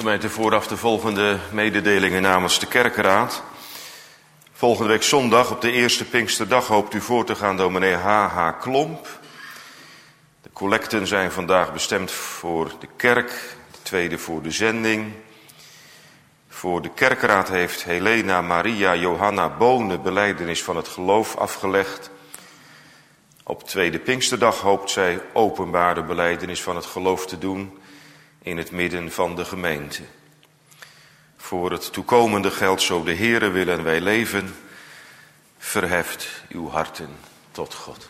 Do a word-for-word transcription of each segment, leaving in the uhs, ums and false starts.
Gemeente, vooraf de volgende mededelingen namens de kerkenraad. Volgende week zondag op de eerste Pinksterdag hoopt u voor te gaan dominee H H Klomp. De collecten zijn vandaag bestemd voor de kerk, de tweede voor de zending. Voor de kerkenraad heeft Helena Maria Johanna Bonen belijdenis van het geloof afgelegd. Op tweede Pinksterdag hoopt zij openbare belijdenis van het geloof te doen in het midden van de gemeente. Voor het toekomende geldt, zo de Heere wil en wij leven, verheft uw harten tot God.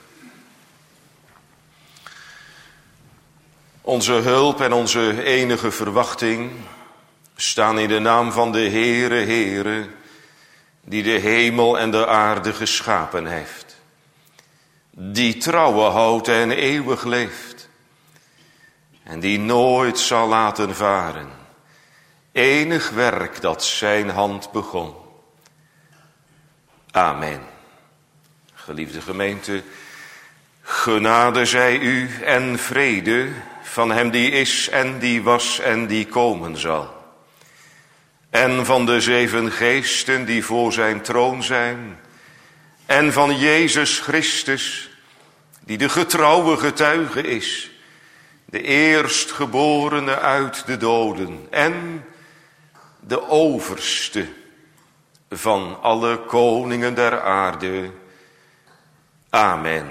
Onze hulp en onze enige verwachting staan in de naam van de Heere, Heere, die de hemel en de aarde geschapen heeft, die trouwe houdt en eeuwig leeft, en die nooit zal laten varen enig werk dat zijn hand begon. Amen. Geliefde gemeente, genade zij u en vrede van hem die is en die was en die komen zal. En van de zeven geesten die voor zijn troon zijn. En van Jezus Christus, die de getrouwe getuige is, de eerstgeborene uit de doden en de overste van alle koningen der aarde. Amen.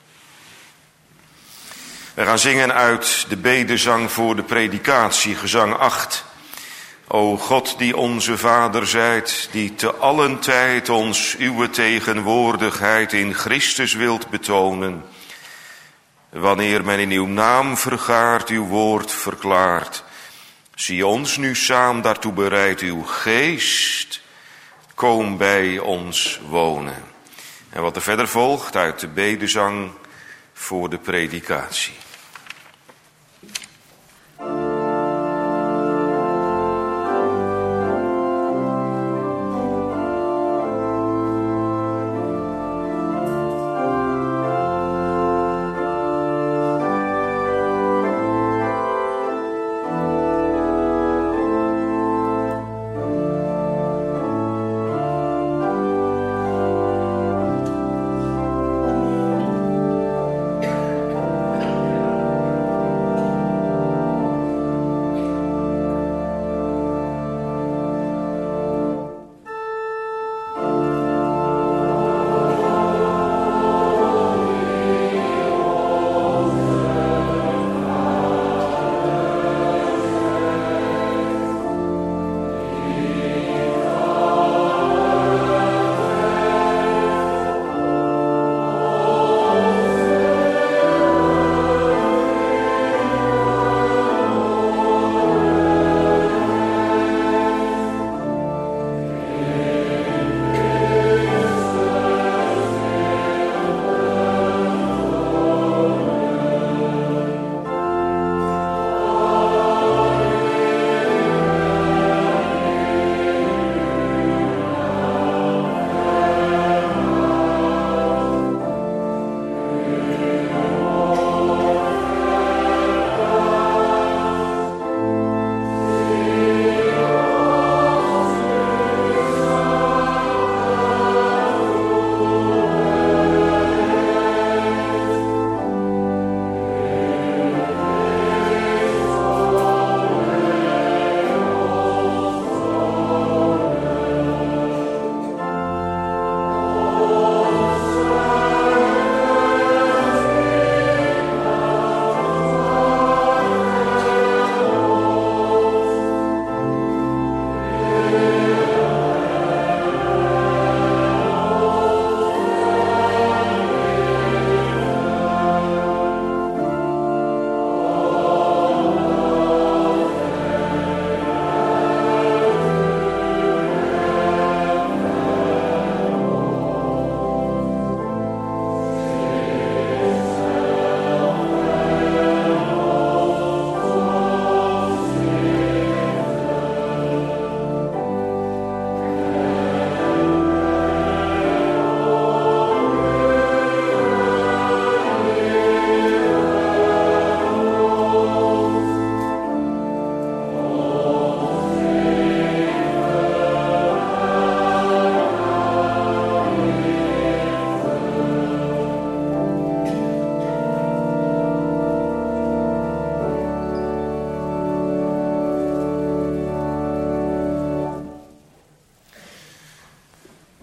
We gaan zingen uit de bedezang voor de predikatie, gezang acht. O God die onze Vader zijt, die te allen tijd ons uw tegenwoordigheid in Christus wilt betonen. Wanneer men in uw naam vergaart, uw woord verklaart. Zie ons nu samen daartoe bereid, uw geest, kom bij ons wonen. En wat er verder volgt uit de bedezang voor de predikatie.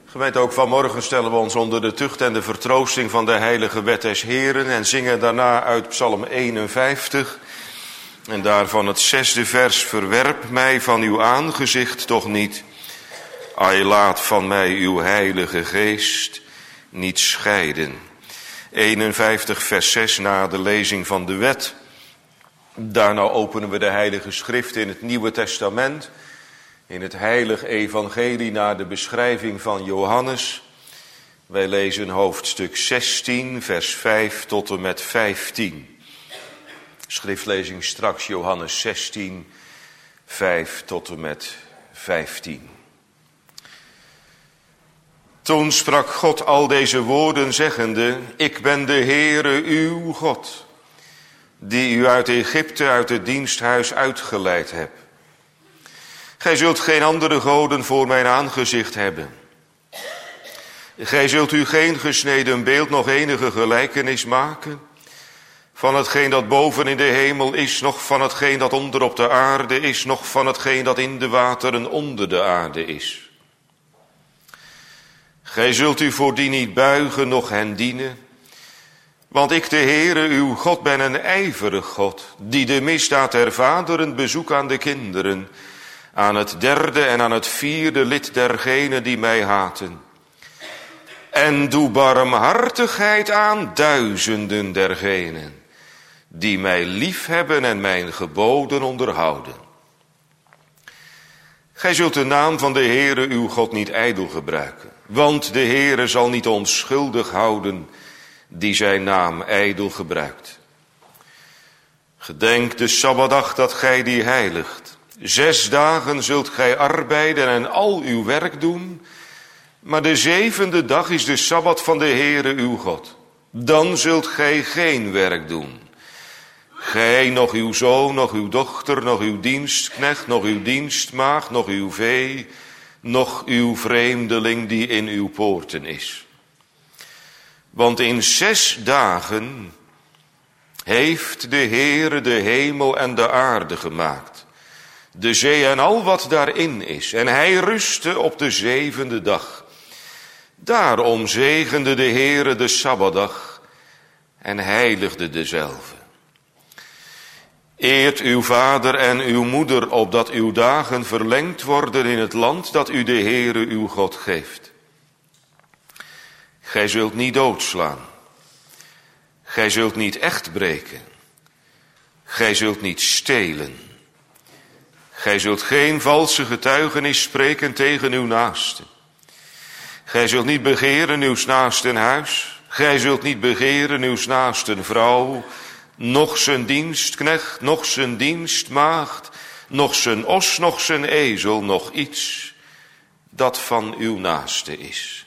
Gemeente, ook vanmorgen stellen we ons onder de tucht en de vertroosting van de heilige wet des Heren en zingen daarna uit Psalm eenenvijftig en daarvan het zesde vers: verwerp mij van uw aangezicht toch niet, ai laat van mij uw heilige geest niet scheiden. eenenvijftig vers zes na de lezing van de wet. Daarna openen we de heilige schrift in het Nieuwe Testament, in het heilige evangelie naar de beschrijving van Johannes. Wij lezen hoofdstuk zestien, vers vijf tot en met vijftien. Schriftlezing straks Johannes zestien, vijf tot en met vijftien. Toen sprak God al deze woorden zeggende: ik ben de Heere uw God, die u uit Egypte, uit het diensthuis uitgeleid heb. Gij zult geen andere goden voor mijn aangezicht hebben. Gij zult u geen gesneden beeld, nog enige gelijkenis maken van hetgeen dat boven in de hemel is, noch van hetgeen dat onder op de aarde is, noch van hetgeen dat in de wateren onder de aarde is. Gij zult u voor die niet buigen, noch hen dienen, want ik, de Heere, uw God, ben een ijverig God, die de misdaad der vaderen bezoek aan de kinderen, aan het derde en aan het vierde lid dergenen die mij haten. En doe barmhartigheid aan duizenden dergenen die mij liefhebben en mijn geboden onderhouden. Gij zult de naam van de Heere uw God niet ijdel gebruiken, want de Heere zal niet onschuldig houden die zijn naam ijdel gebruikt. Gedenk de Sabbatdag dat gij die heiligt. Zes dagen zult gij arbeiden en al uw werk doen, maar de zevende dag is de Sabbat van de Heere uw God. Dan zult gij geen werk doen. Gij, nog uw zoon, nog uw dochter, nog uw dienstknecht, nog uw dienstmaagd, nog uw vee, nog uw vreemdeling die in uw poorten is. Want in zes dagen heeft de Heere de hemel en de aarde gemaakt, de zee en al wat daarin is, en hij rustte op de zevende dag. Daarom zegende de Heere de Sabbatdag en heiligde dezelve. Eert uw vader en uw moeder, opdat uw dagen verlengd worden in het land dat u de Heere uw God geeft. Gij zult niet doodslaan. Gij zult niet echt breken. Gij zult niet stelen. Gij zult geen valse getuigenis spreken tegen uw naaste. Gij zult niet begeren uws naasten huis. Gij zult niet begeren uws naasten vrouw, noch zijn dienstknecht, noch zijn dienstmaagd, noch zijn os, noch zijn ezel, noch iets dat van uw naaste is.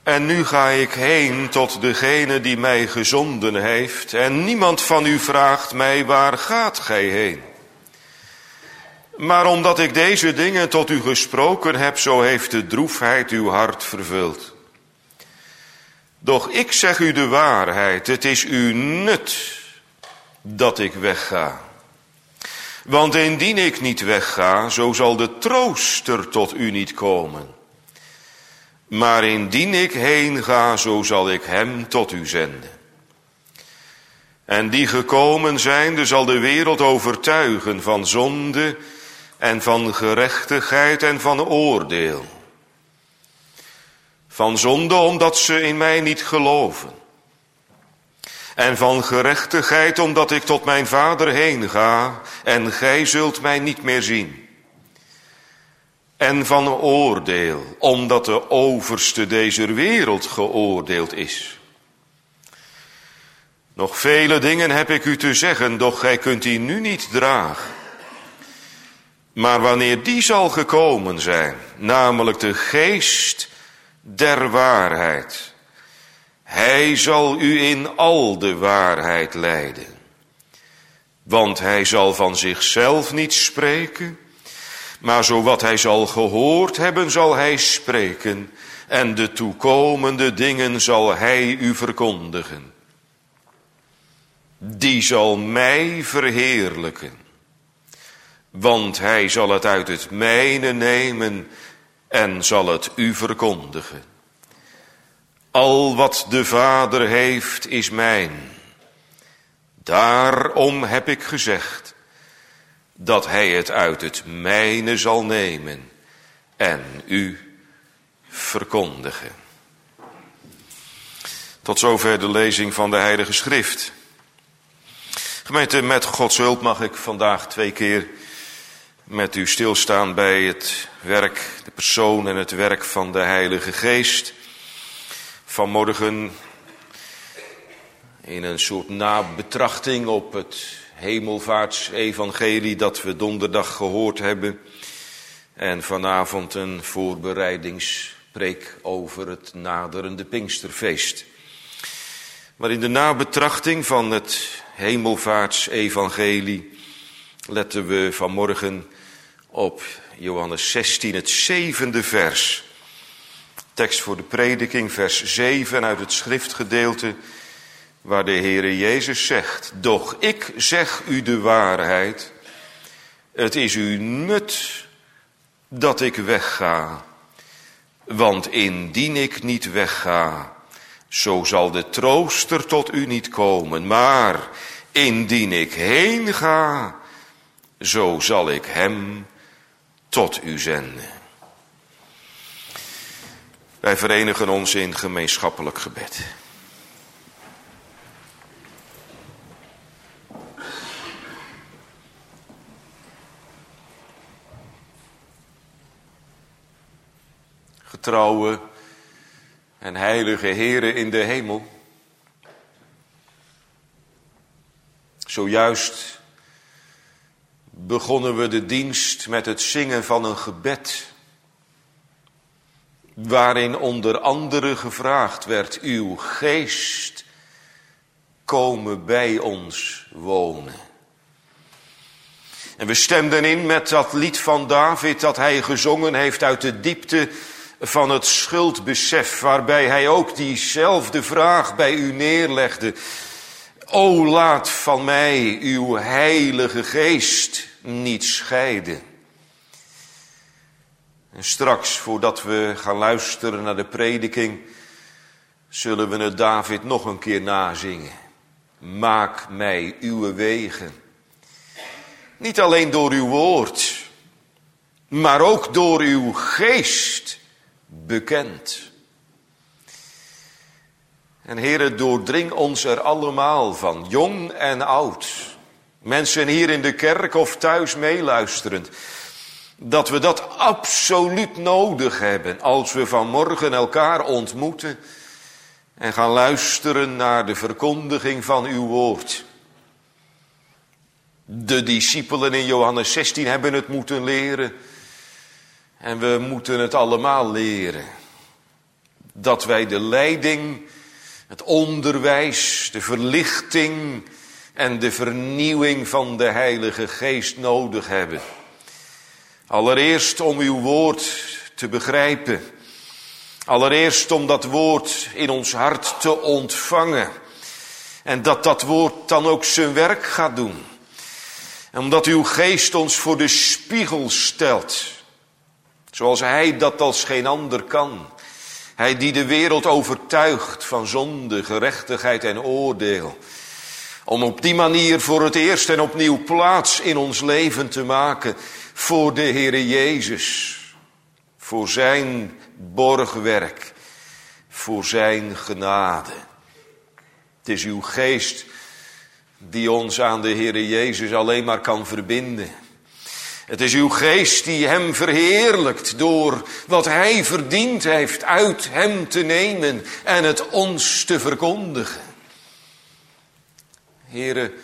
En nu ga ik heen tot degene die mij gezonden heeft. En niemand van u vraagt mij, waar gaat gij heen? Maar omdat ik deze dingen tot u gesproken heb, zo heeft de droefheid uw hart vervuld. Doch ik zeg u de waarheid, het is u nut dat ik wegga. Want indien ik niet wegga, zo zal de trooster tot u niet komen. Maar indien ik heen ga, zo zal ik hem tot u zenden. En die gekomen zijnde zal de wereld overtuigen van zonde en van gerechtigheid en van oordeel. Van zonde omdat ze in mij niet geloven. En van gerechtigheid omdat ik tot mijn Vader heen ga en gij zult mij niet meer zien. En van oordeel omdat de overste deze wereld geoordeeld is. Nog vele dingen heb ik u te zeggen, doch gij kunt die nu niet dragen. Maar wanneer die zal gekomen zijn, namelijk de geest der waarheid, hij zal u in al de waarheid leiden. Want hij zal van zichzelf niet spreken, maar zo wat hij zal gehoord hebben, zal hij spreken, en de toekomende dingen zal hij u verkondigen. Die zal mij verheerlijken, want hij zal het uit het mijne nemen en zal het u verkondigen. Al wat de Vader heeft is mijn. Daarom heb ik gezegd dat hij het uit het mijne zal nemen en u verkondigen. Tot zover de lezing van de Heilige Schrift. Gemeente, met Gods hulp mag ik vandaag twee keer met u stilstaan bij het werk, de persoon en het werk van de Heilige Geest. Vanmorgen in een soort nabetrachting op het hemelvaartsevangelie dat we donderdag gehoord hebben. En vanavond een voorbereidingspreek over het naderende Pinksterfeest. Maar in de nabetrachting van het hemelvaartsevangelie letten we vanmorgen op Johannes zestien, het zevende vers. Tekst voor de prediking, vers zeven uit het schriftgedeelte, waar de Heere Jezus zegt: doch ik zeg u de waarheid, het is u nut dat ik wegga. Want indien ik niet wegga, zo zal de trooster tot u niet komen. Maar indien ik heen ga, zo zal ik hem tot u zenden. Wij verenigen ons in gemeenschappelijk gebed. Getrouwe en heilige Heere in de hemel, zojuist begonnen we de dienst met het zingen van een gebed, waarin onder andere gevraagd werd: uw geest komen bij ons wonen. En we stemden in met dat lied van David dat hij gezongen heeft uit de diepte van het schuldbesef, waarbij hij ook diezelfde vraag bij u neerlegde: o laat van mij uw heilige geest niet scheiden. En straks, voordat we gaan luisteren naar de prediking, zullen we het David nog een keer nazingen. Maak mij uw wegen. Niet alleen door uw woord, maar ook door uw geest bekend. En Heere, doordring ons er allemaal van, jong en oud. Mensen hier in de kerk of thuis meeluisterend, dat we dat absoluut nodig hebben als we vanmorgen elkaar ontmoeten en gaan luisteren naar de verkondiging van uw woord. De discipelen in Johannes zestien hebben het moeten leren en we moeten het allemaal leren. Dat wij de leiding, het onderwijs, de verlichting en de vernieuwing van de Heilige Geest nodig hebben. Allereerst om uw woord te begrijpen. Allereerst om dat woord in ons hart te ontvangen. En dat dat woord dan ook zijn werk gaat doen. En omdat uw geest ons voor de spiegel stelt. Zoals hij dat als geen ander kan. Hij die de wereld overtuigt van zonde, gerechtigheid en oordeel. Om op die manier voor het eerst en opnieuw plaats in ons leven te maken voor de Heere Jezus. Voor zijn borgwerk, voor zijn genade. Het is uw geest die ons aan de Heere Jezus alleen maar kan verbinden. Het is uw geest die hem verheerlijkt door wat hij verdiend heeft uit hem te nemen en het ons te verkondigen. Heere,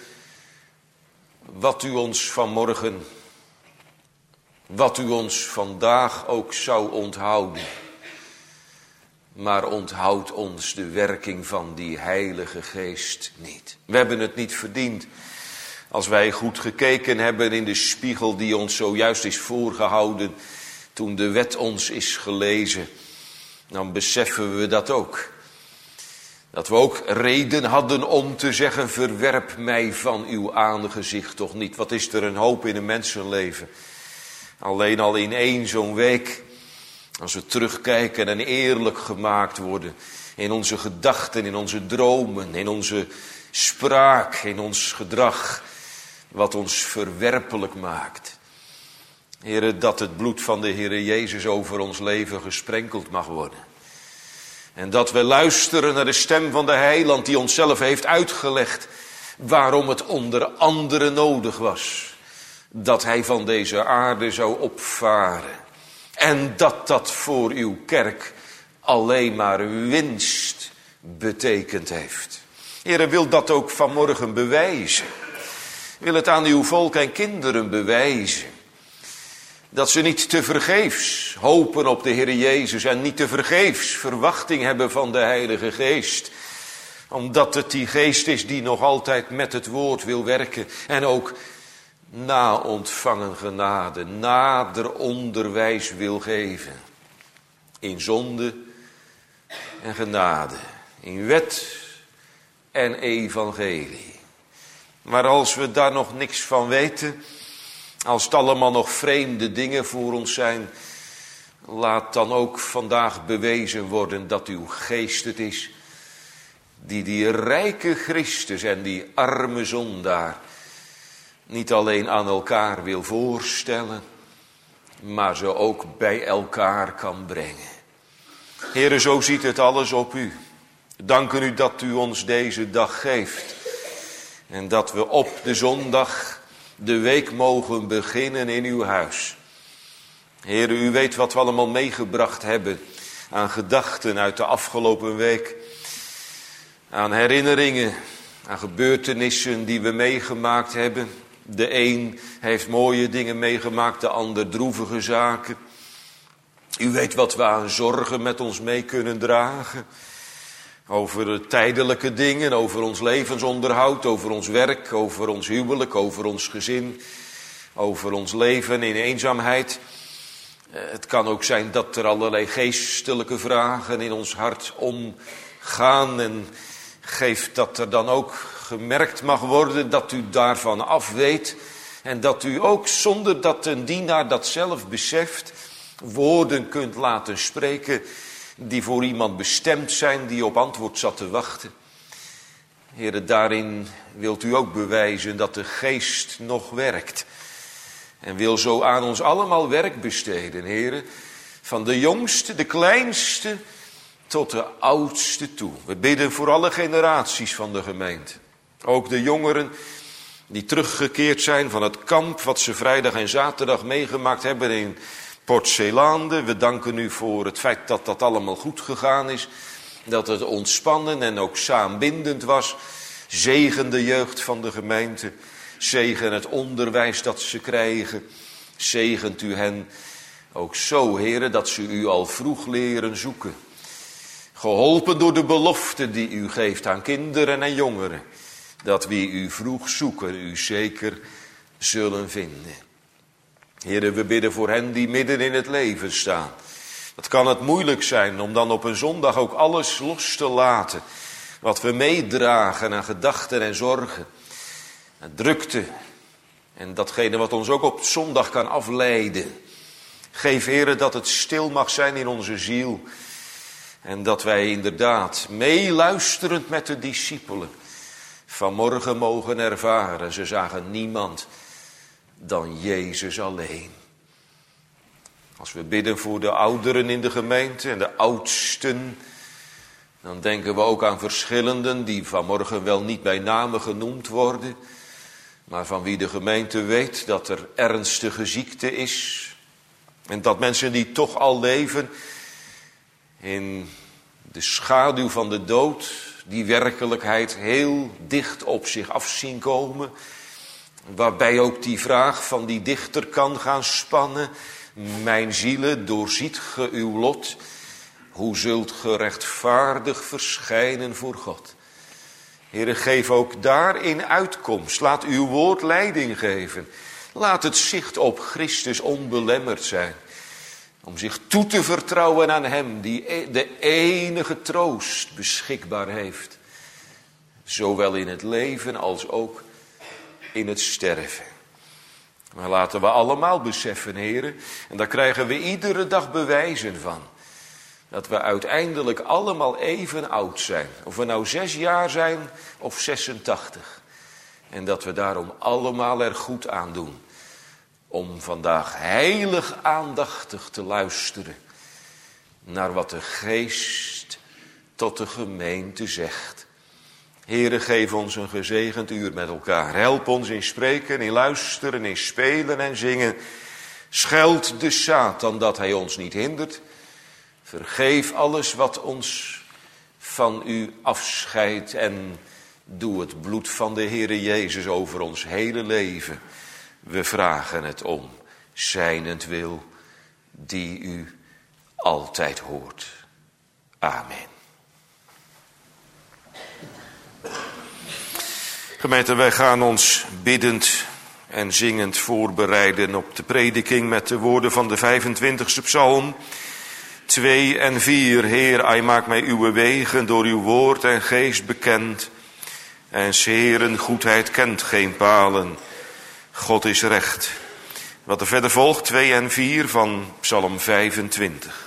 wat u ons vanmorgen, wat u ons vandaag ook zou onthouden, maar onthoud ons de werking van die Heilige Geest niet. We hebben het niet verdiend. Als wij goed gekeken hebben in de spiegel die ons zojuist is voorgehouden, toen de wet ons is gelezen, dan beseffen we dat ook. Dat we ook reden hadden om te zeggen, verwerp mij van uw aangezicht toch niet. Wat is er een hoop in een mensenleven. Alleen al in één zo'n week, als we terugkijken en eerlijk gemaakt worden. In onze gedachten, in onze dromen, in onze spraak, in ons gedrag. Wat ons verwerpelijk maakt. Heere, dat het bloed van de Heere Jezus over ons leven gesprenkeld mag worden. En dat we luisteren naar de stem van de Heiland die ons zelf heeft uitgelegd waarom het onder andere nodig was dat hij van deze aarde zou opvaren. En dat dat voor uw kerk alleen maar winst betekend heeft. Heere, wil dat ook vanmorgen bewijzen. Wil het aan uw volk en kinderen bewijzen. Dat ze niet tevergeefs hopen op de Heer Jezus en niet tevergeefs verwachting hebben van de Heilige Geest. Omdat het die geest is die nog altijd met het woord wil werken en ook na ontvangen genade, nader onderwijs wil geven. In zonde en genade, in wet en evangelie. Maar als we daar nog niks van weten, als het allemaal nog vreemde dingen voor ons zijn, laat dan ook vandaag bewezen worden dat uw geest het is die die rijke Christus en die arme zondaar niet alleen aan elkaar wil voorstellen, maar ze ook bij elkaar kan brengen. Heere, zo ziet het alles op u. Danken u dat u ons deze dag geeft. En dat we op de zondag de week mogen beginnen in uw huis. Heere, u weet wat we allemaal meegebracht hebben aan gedachten uit de afgelopen week. Aan herinneringen, aan gebeurtenissen die we meegemaakt hebben. De een heeft mooie dingen meegemaakt, de ander droevige zaken. U weet wat we aan zorgen met ons mee kunnen dragen. Over tijdelijke dingen, over ons levensonderhoud, over ons werk, over ons huwelijk, over ons gezin. Over ons leven in eenzaamheid. Het kan ook zijn dat er allerlei geestelijke vragen in ons hart omgaan. En geeft dat er dan ook gemerkt mag worden dat u daarvan af weet. En dat u ook zonder dat een dienaar dat zelf beseft, woorden kunt laten spreken die voor iemand bestemd zijn die op antwoord zat te wachten. Heere, daarin wilt u ook bewijzen dat de geest nog werkt. En wil zo aan ons allemaal werk besteden, Heere. Van de jongste, de kleinste, tot de oudste toe. We bidden voor alle generaties van de gemeente. Ook de jongeren die teruggekeerd zijn van het kamp wat ze vrijdag en zaterdag meegemaakt hebben in Port Zeelande. We danken u voor het feit dat dat allemaal goed gegaan is. Dat het ontspannen en ook saambindend was. Zegen de jeugd van de gemeente. Zegen het onderwijs dat ze krijgen. Zegent u hen ook zo, Heere, dat ze u al vroeg leren zoeken. Geholpen door de belofte die u geeft aan kinderen en jongeren. Dat wie u vroeg zoeken, u zeker zullen vinden. Heren, we bidden voor hen die midden in het leven staan. Het kan het moeilijk zijn om dan op een zondag ook alles los te laten. Wat we meedragen aan gedachten en zorgen. En drukte. En datgene wat ons ook op zondag kan afleiden. Geef, Heren, dat het stil mag zijn in onze ziel. En dat wij inderdaad meeluisterend met de discipelen vanmorgen mogen ervaren. Ze zagen niemand dan Jezus alleen. Als we bidden voor de ouderen in de gemeente en de oudsten, dan denken we ook aan verschillenden die vanmorgen wel niet bij name genoemd worden, maar van wie de gemeente weet dat er ernstige ziekte is. En dat mensen die toch al leven in de schaduw van de dood, die werkelijkheid heel dicht op zich af zien komen. Waarbij ook die vraag van die dichter kan gaan spannen. Mijn ziele, doorziet ge uw lot. Hoe zult ge rechtvaardig verschijnen voor God? Heere, geef ook daarin uitkomst. Laat uw woord leiding geven. Laat het zicht op Christus onbelemmerd zijn. Om zich toe te vertrouwen aan hem die de enige troost beschikbaar heeft. Zowel in het leven als ook in het sterven. Maar laten we allemaal beseffen, heren, en daar krijgen we iedere dag bewijzen van. Dat we uiteindelijk allemaal even oud zijn. Of we nou zes jaar zijn of zesentachtig. En dat we daarom allemaal er goed aan doen. Om vandaag heilig aandachtig te luisteren naar wat de Geest tot de gemeente zegt. Heere, geef ons een gezegend uur met elkaar. Help ons in spreken, in luisteren, in spelen en zingen. Scheld de Satan dat hij ons niet hindert. Vergeef alles wat ons van u afscheidt en doe het bloed van de Heere Jezus over ons hele leven. We vragen het om zijnentwil die u altijd hoort. Amen. Gemeente, wij gaan ons biddend en zingend voorbereiden op de prediking met de woorden van de vijfentwintigste psalm. twee en vier. Heer, hij maakt mij uw wegen door uw woord en geest bekend. En 's Heeren goedheid kent geen palen. God is recht. Wat er verder volgt, twee en vier van psalm vijfentwintig.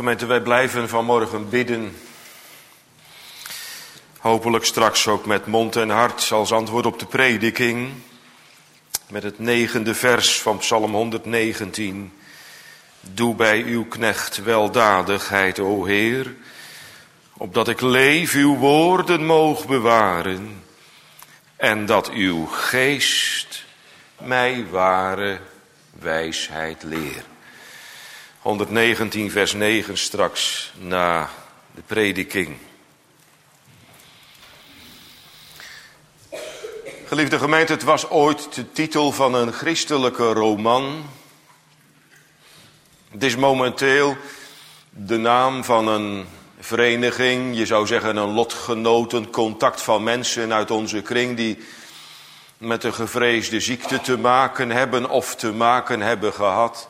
Gemeente, wij blijven vanmorgen bidden. Hopelijk straks ook met mond en hart als antwoord op de prediking. Met het negende vers van Psalm honderdnegentien. Doe bij uw knecht weldadigheid, o Heer, opdat ik leef uw woorden moog bewaren en dat uw geest mij ware wijsheid leer. honderdnegentien vers negen straks na de prediking. Geliefde gemeente, het was ooit de titel van een christelijke roman. Het is momenteel de naam van een vereniging, je zou zeggen een lotgenoten, contact van mensen uit onze kring die met een gevreesde ziekte te maken hebben of te maken hebben gehad.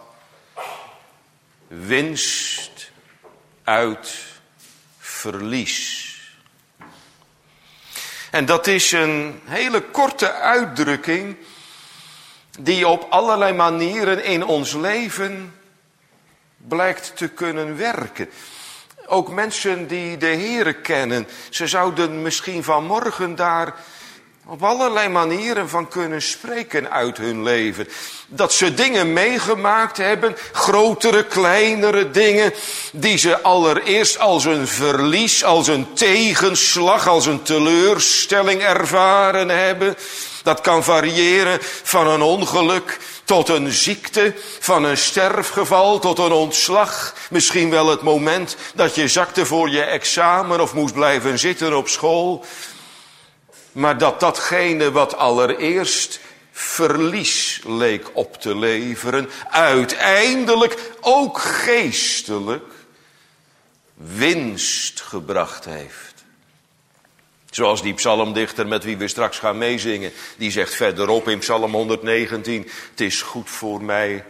Winst uit verlies. En dat is een hele korte uitdrukking die op allerlei manieren in ons leven blijkt te kunnen werken. Ook mensen die de Heere kennen, ze zouden misschien vanmorgen daar op allerlei manieren van kunnen spreken uit hun leven. Dat ze dingen meegemaakt hebben, grotere, kleinere dingen, die ze allereerst als een verlies, als een tegenslag, als een teleurstelling ervaren hebben. Dat kan variëren van een ongeluk tot een ziekte, van een sterfgeval tot een ontslag. Misschien wel het moment dat je zakte voor je examen of moest blijven zitten op school. Maar dat datgene wat allereerst verlies leek op te leveren, uiteindelijk ook geestelijk winst gebracht heeft. Zoals die psalmdichter met wie we straks gaan meezingen, die zegt verderop in Psalm honderdnegentien, het is goed voor mij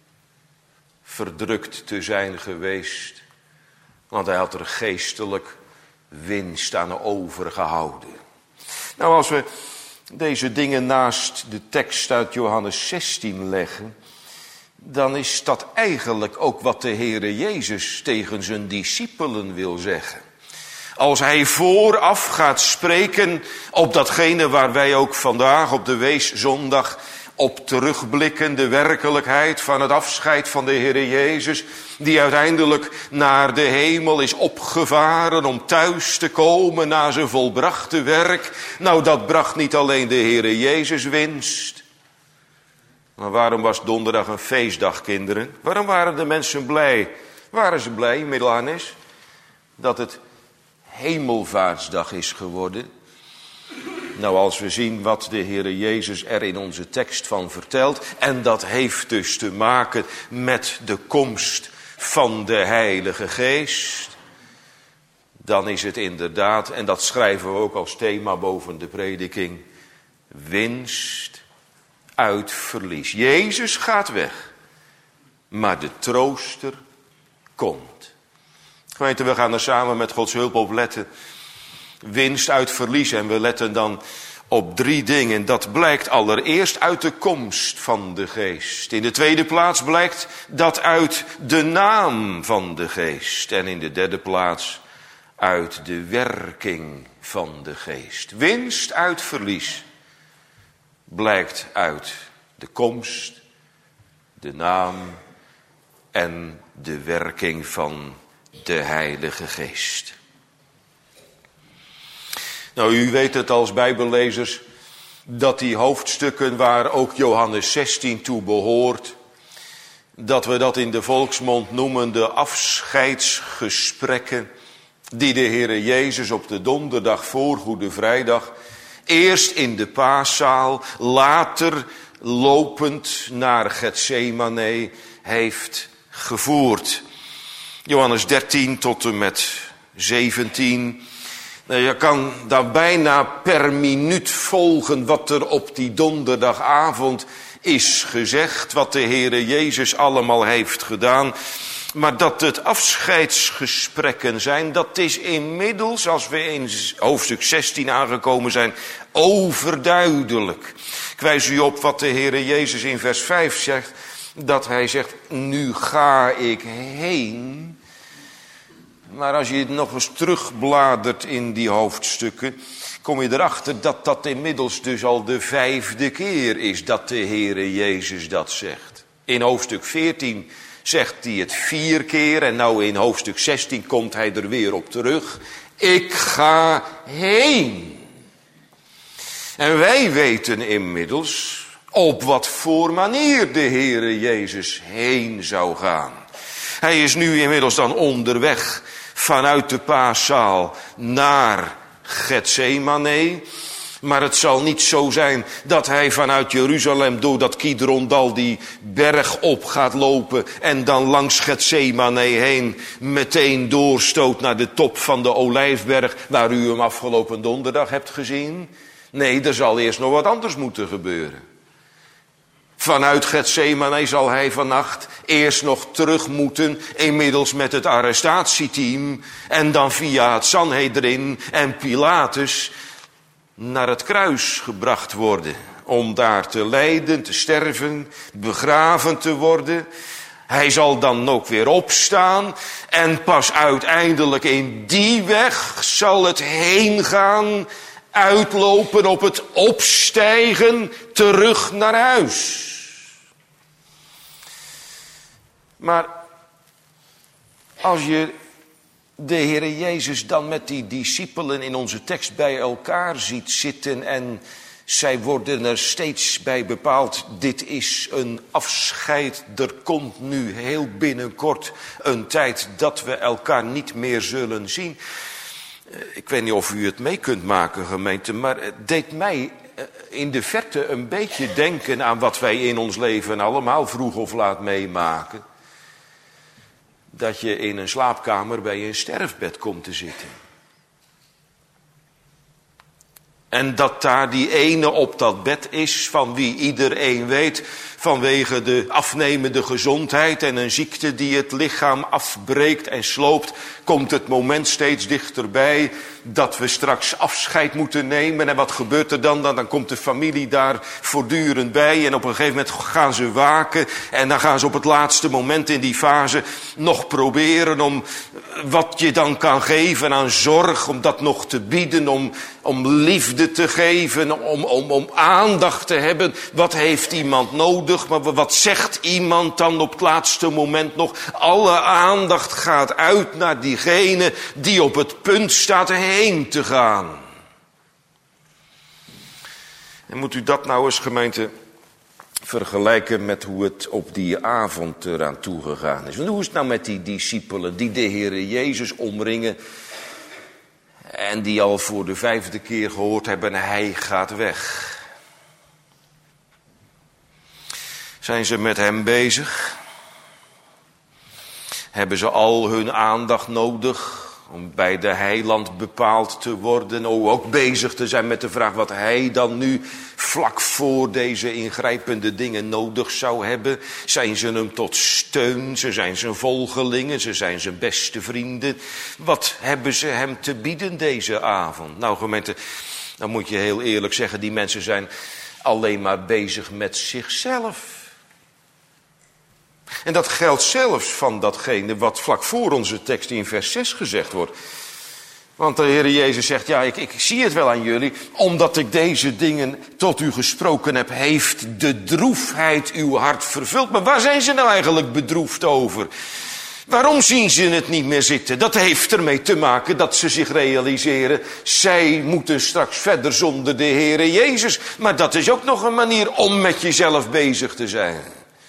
verdrukt te zijn geweest, want hij had er geestelijk winst aan overgehouden. Nou, als we deze dingen naast de tekst uit Johannes zestien leggen, dan is dat eigenlijk ook wat de Heere Jezus tegen zijn discipelen wil zeggen. Als hij vooraf gaat spreken op datgene waar wij ook vandaag op de Weeszondag op terugblikken, de werkelijkheid van het afscheid van de Heere Jezus, die uiteindelijk naar de hemel is opgevaren om thuis te komen na zijn volbrachte werk. Nou, dat bracht niet alleen de Heere Jezus winst. Maar waarom was donderdag een feestdag, kinderen? Waarom waren de mensen blij? Waren ze blij, Middelharnis, dat het Hemelvaartsdag is geworden? Nou, als we zien wat de Heere Jezus er in onze tekst van vertelt, en dat heeft dus te maken met de komst van de Heilige Geest, dan is het inderdaad, en dat schrijven we ook als thema boven de prediking, winst uit verlies. Jezus gaat weg, maar de trooster komt. Gemeente, we gaan er samen met Gods hulp op letten. Winst uit verlies, en we letten dan op drie dingen. Dat blijkt allereerst uit de komst van de Geest. In de tweede plaats blijkt dat uit de naam van de Geest. En in de derde plaats uit de werking van de Geest. Winst uit verlies blijkt uit de komst, de naam en de werking van de Heilige Geest. Nou, u weet het als bijbellezers, dat die hoofdstukken waar ook Johannes zestien toe behoort, dat we dat in de volksmond noemen de afscheidsgesprekken, die de Heere Jezus op de donderdag voor Goede Vrijdag, eerst in de paaszaal, later lopend naar Getsemane, heeft gevoerd. Johannes dertien tot en met zeventien. Nou, je kan daar bijna per minuut volgen wat er op die donderdagavond is gezegd, wat de Heere Jezus allemaal heeft gedaan. Maar dat het afscheidsgesprekken zijn, dat is inmiddels, als we in hoofdstuk zestien aangekomen zijn, overduidelijk. Ik wijs u op wat de Heere Jezus in vers vijf zegt, dat hij zegt, nu ga ik heen Maar als je nog eens terugbladert in die hoofdstukken, kom je erachter dat dat inmiddels dus al de vijfde keer is dat de Heere Jezus dat zegt. In hoofdstuk veertien zegt hij het vier keer en nou in hoofdstuk zestien komt hij er weer op terug. Ik ga heen. En wij weten inmiddels op wat voor manier de Heere Jezus heen zou gaan. Hij is nu inmiddels dan onderweg vanuit de paaszaal naar Getsemane. Maar het zal niet zo zijn dat hij vanuit Jeruzalem door dat Kidrondal die berg op gaat lopen en dan langs Getsemane heen meteen doorstoot naar de top van de Olijfberg waar u hem afgelopen donderdag hebt gezien. Nee, er zal eerst nog wat anders moeten gebeuren. Vanuit Getsemane zal hij vannacht eerst nog terug moeten, inmiddels met het arrestatieteam, en dan via het Sanhedrin en Pilatus naar het kruis gebracht worden. Om daar te lijden, te sterven, begraven te worden. Hij zal dan ook weer opstaan en pas uiteindelijk in die weg zal het heen gaan, uitlopen op het opstijgen terug naar huis. Maar als je de Heere Jezus dan met die discipelen in onze tekst bij elkaar ziet zitten en zij worden er steeds bij bepaald, dit is een afscheid, er komt nu heel binnenkort een tijd dat we elkaar niet meer zullen zien. Ik weet niet of u het mee kunt maken, gemeente, maar het deed mij in de verte een beetje denken aan wat wij in ons leven allemaal vroeg of laat meemaken. Dat je in een slaapkamer bij een sterfbed komt te zitten. En dat daar die ene op dat bed is van wie iedereen weet, vanwege de afnemende gezondheid en een ziekte die het lichaam afbreekt en sloopt, komt het moment steeds dichterbij dat we straks afscheid moeten nemen. En wat gebeurt er dan? Dan komt de familie daar voortdurend bij en op een gegeven moment gaan ze waken. En dan gaan ze op het laatste moment in die fase nog proberen om wat je dan kan geven aan zorg, om dat nog te bieden, om, om liefde te geven, om, om, om aandacht te hebben. Wat heeft iemand nodig? Maar wat zegt iemand dan op het laatste moment nog? Alle aandacht gaat uit naar diegene die op het punt staat heen te gaan. En moet u dat nou eens, gemeente, vergelijken met hoe het op die avond eraan toegegaan is. Want hoe is het nou met die discipelen die de Heere Jezus omringen en die al voor de vijfde keer gehoord hebben, hij gaat weg. Zijn ze met hem bezig? Hebben ze al hun aandacht nodig om bij de heiland bepaald te worden? O, ook bezig te zijn met de vraag wat hij dan nu vlak voor deze ingrijpende dingen nodig zou hebben. Zijn ze hem tot steun? Ze zijn zijn volgelingen, ze zijn zijn beste vrienden. Wat hebben ze hem te bieden deze avond? Nou, gemeente, dan moet je heel eerlijk zeggen, die mensen zijn alleen maar bezig met zichzelf. En dat geldt zelfs van datgene wat vlak voor onze tekst in vers zes gezegd wordt. Want de Heer Jezus zegt, ja, ik, ik zie het wel aan jullie, omdat ik deze dingen tot u gesproken heb, heeft de droefheid uw hart vervuld. Maar waar zijn ze nou eigenlijk bedroefd over? Waarom zien ze het niet meer zitten? Dat heeft ermee te maken dat ze zich realiseren, zij moeten straks verder zonder de Heer Jezus. Maar dat is ook nog een manier om met jezelf bezig te zijn.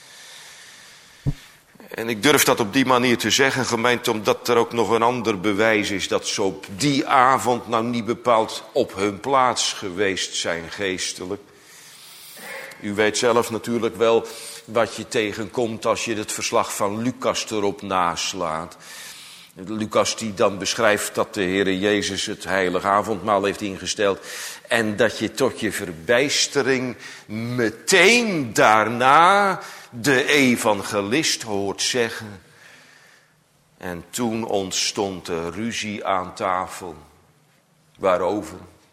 En ik durf dat op die manier te zeggen, gemeente, omdat er ook nog een ander bewijs is dat ze op die avond nou niet bepaald op hun plaats geweest zijn geestelijk. U weet zelf natuurlijk wel wat je tegenkomt als je het verslag van Lucas erop naslaat. Lucas die dan beschrijft dat de Heere Jezus het heilige avondmaal heeft ingesteld. En dat je tot je verbijstering meteen daarna de evangelist hoort zeggen. En toen ontstond er ruzie aan tafel. Waarover?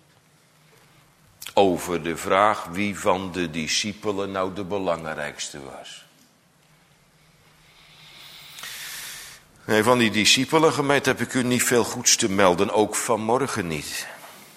Over de vraag wie van de discipelen nou de belangrijkste was. Nee, van die discipelen, gemeente, heb ik u niet veel goeds te melden, ook vanmorgen niet.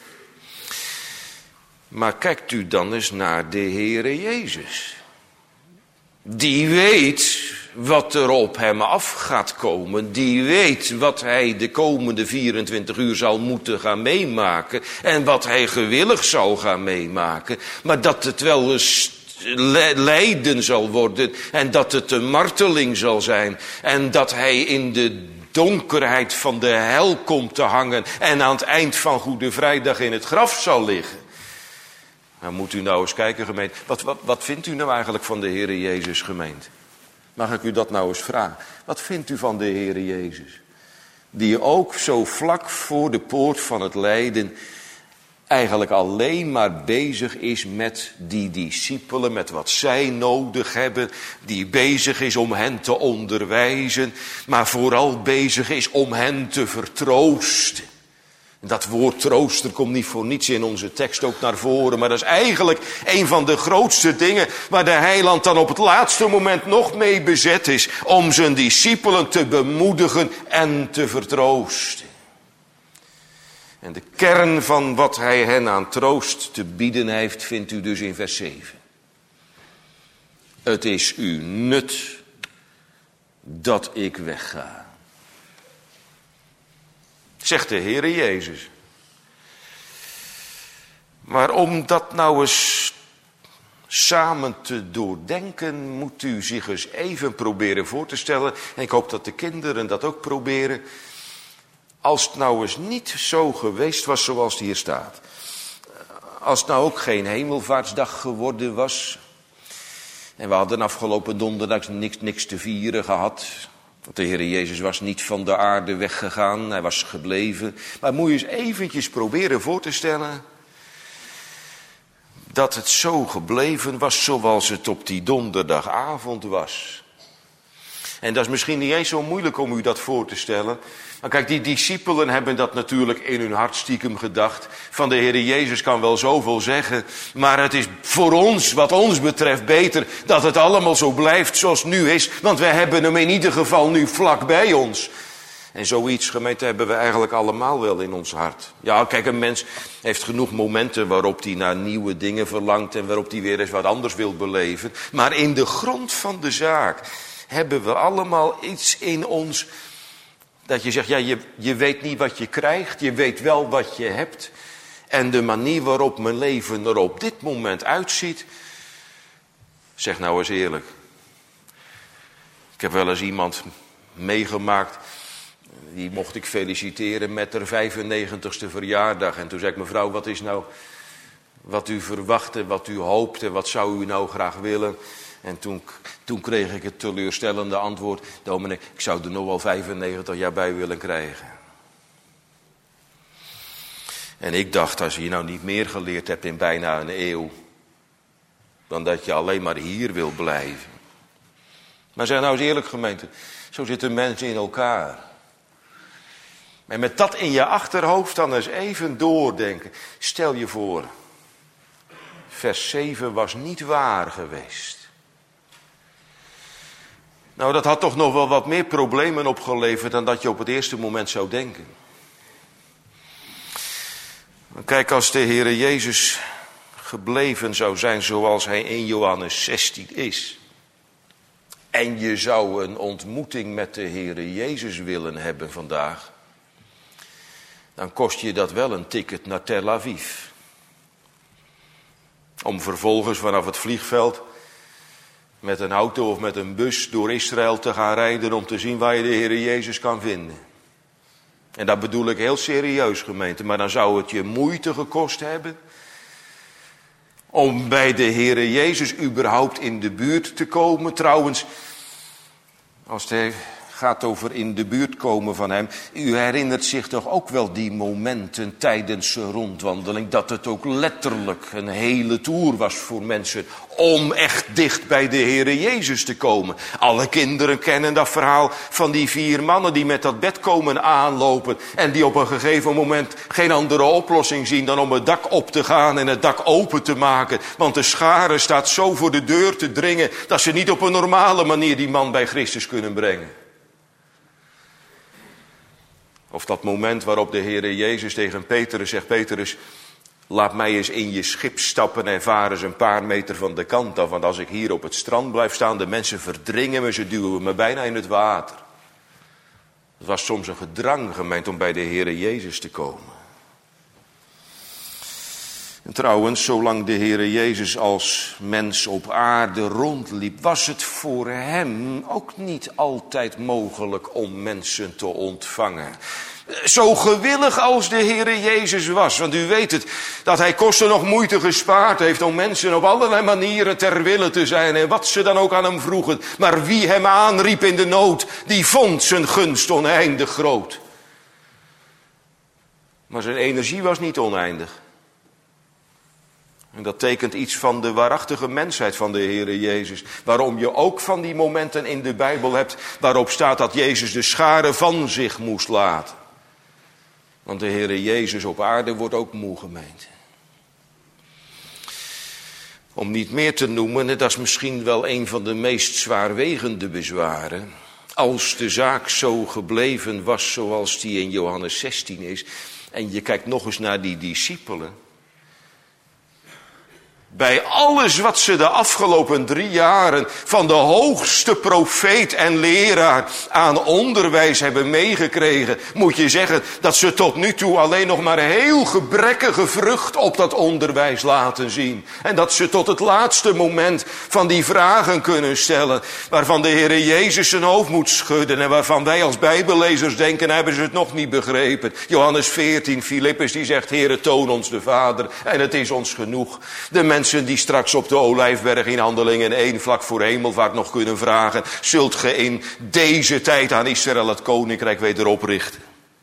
Maar kijkt u dan eens naar de Heere Jezus. Die weet wat er op hem af gaat komen. Die weet wat hij de komende vierentwintig uur zal moeten gaan meemaken. En wat hij gewillig zal gaan meemaken. Maar dat het wel eens lijden zal worden. En dat het een marteling zal zijn. En dat hij in de donkerheid van de hel komt te hangen. En aan het eind van Goede Vrijdag in het graf zal liggen. Nou moet u nou eens kijken, gemeente. Wat, wat, wat vindt u nou eigenlijk van de Heere Jezus, gemeente? Mag ik u dat nou eens vragen? Wat vindt u van de Heere Jezus? Die ook zo vlak voor de poort van het lijden eigenlijk alleen maar bezig is met die discipelen, met wat zij nodig hebben. Die bezig is om hen te onderwijzen, maar vooral bezig is om hen te vertroosten. Dat woord trooster komt niet voor niets in onze tekst ook naar voren. Maar dat is eigenlijk een van de grootste dingen waar de heiland dan op het laatste moment nog mee bezet is. Om zijn discipelen te bemoedigen en te vertroosten. En de kern van wat hij hen aan troost te bieden heeft, vindt u dus in vers zeven. Het is u nut dat ik wegga. Zegt de Heere Jezus. Maar om dat nou eens samen te doordenken, moet u zich eens even proberen voor te stellen. En ik hoop dat de kinderen dat ook proberen. Als het nou eens niet zo geweest was zoals het hier staat. Als het nou ook geen hemelvaartsdag geworden was. En we hadden afgelopen donderdag niks, niks te vieren gehad. Want de Heer Jezus was niet van de aarde weggegaan, hij was gebleven. Maar moet je eens eventjes proberen voor te stellen dat het zo gebleven was zoals het op die donderdagavond was. En dat is misschien niet eens zo moeilijk om u dat voor te stellen. Maar kijk, die discipelen hebben dat natuurlijk in hun hart stiekem gedacht. Van de Heer Jezus kan wel zoveel zeggen. Maar het is voor ons, wat ons betreft, beter dat het allemaal zo blijft zoals het nu is. Want we hebben hem in ieder geval nu vlak bij ons. En zoiets, gemeente, hebben we eigenlijk allemaal wel in ons hart. Ja, kijk, een mens heeft genoeg momenten waarop hij naar nieuwe dingen verlangt. En waarop hij weer eens wat anders wil beleven. Maar in de grond van de zaak hebben we allemaal iets in ons dat je zegt, ja, je, je weet niet wat je krijgt, je weet wel wat je hebt. En de manier waarop mijn leven er op dit moment uitziet, zeg nou eens eerlijk. Ik heb wel eens iemand meegemaakt, die mocht ik feliciteren met haar vijfennegentigste verjaardag. En toen zei ik, mevrouw, wat is nou wat u verwachtte, wat u hoopte, wat zou u nou graag willen? En toen, toen kreeg ik het teleurstellende antwoord, dominee, ik zou er nog wel vijfennegentig jaar bij willen krijgen. En ik dacht, als je nou niet meer geleerd hebt in bijna een eeuw, dan dat je alleen maar hier wil blijven. Maar zeg nou eens eerlijk, gemeente, zo zitten mensen in elkaar. En met dat in je achterhoofd dan eens even doordenken. Stel je voor, vers zeven was niet waar geweest. Nou, dat had toch nog wel wat meer problemen opgeleverd dan dat je op het eerste moment zou denken. Kijk, als de Heere Jezus gebleven zou zijn zoals hij in Johannes zestien is. En je zou een ontmoeting met de Heere Jezus willen hebben vandaag. Dan kost je dat wel een ticket naar Tel Aviv. Om vervolgens vanaf het vliegveld met een auto of met een bus door Israël te gaan rijden om te zien waar je de Heere Jezus kan vinden. En dat bedoel ik heel serieus, gemeente. Maar dan zou het je moeite gekost hebben om bij de Heere Jezus überhaupt in de buurt te komen. Trouwens, als het gaat over in de buurt komen van hem. U herinnert zich toch ook wel die momenten tijdens zijn rondwandeling. Dat het ook letterlijk een hele tour was voor mensen om echt dicht bij de Heere Jezus te komen. Alle kinderen kennen dat verhaal van die vier mannen die met dat bed komen aanlopen. En die op een gegeven moment geen andere oplossing zien dan om het dak op te gaan en het dak open te maken. Want de schare staat zo voor de deur te dringen dat ze niet op een normale manier die man bij Christus kunnen brengen. Of dat moment waarop de Heere Jezus tegen Petrus zegt, Petrus, laat mij eens in je schip stappen en vaar eens een paar meter van de kant af. Want als ik hier op het strand blijf staan, de mensen verdringen me, ze duwen me bijna in het water. Het was soms een gedrang, gemeente, om bij de Heere Jezus te komen. En trouwens, zolang de Heere Jezus als mens op aarde rondliep, was het voor hem ook niet altijd mogelijk om mensen te ontvangen. Zo gewillig als de Heere Jezus was, want u weet het, dat hij kosten nog moeite gespaard heeft om mensen op allerlei manieren ter wille te zijn en wat ze dan ook aan hem vroegen. Maar wie hem aanriep in de nood, die vond zijn gunst oneindig groot. Maar zijn energie was niet oneindig. En dat tekent iets van de waarachtige mensheid van de Heere Jezus. Waarom je ook van die momenten in de Bijbel hebt waarop staat dat Jezus de scharen van zich moest laten. Want de Heere Jezus op aarde wordt ook moe, gemeente. Om niet meer te noemen, dat is misschien wel een van de meest zwaarwegende bezwaren. Als de zaak zo gebleven was zoals die in Johannes zestien is. En je kijkt nog eens naar die discipelen. Bij alles wat ze de afgelopen drie jaren van de hoogste profeet en leraar aan onderwijs hebben meegekregen, moet je zeggen dat ze tot nu toe alleen nog maar heel gebrekkige vrucht op dat onderwijs laten zien. En dat ze tot het laatste moment van die vragen kunnen stellen, waarvan de Heere Jezus zijn hoofd moet schudden en waarvan wij als bijbellezers denken, hebben ze het nog niet begrepen. Johannes veertien, Filippus die zegt, Heere, toon ons de Vader en het is ons genoeg. De mensen die straks op de Olijfberg in Handelingen één vlak voor hemelvaart nog kunnen vragen, zult ge in deze tijd aan Israël het koninkrijk weder oprichten.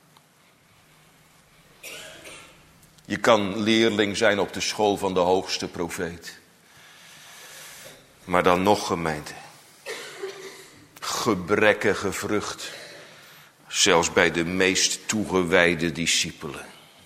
Je kan leerling zijn op de school van de hoogste profeet. Maar dan nog, gemeente, gebrekkige vrucht, zelfs bij de meest toegewijde discipelen.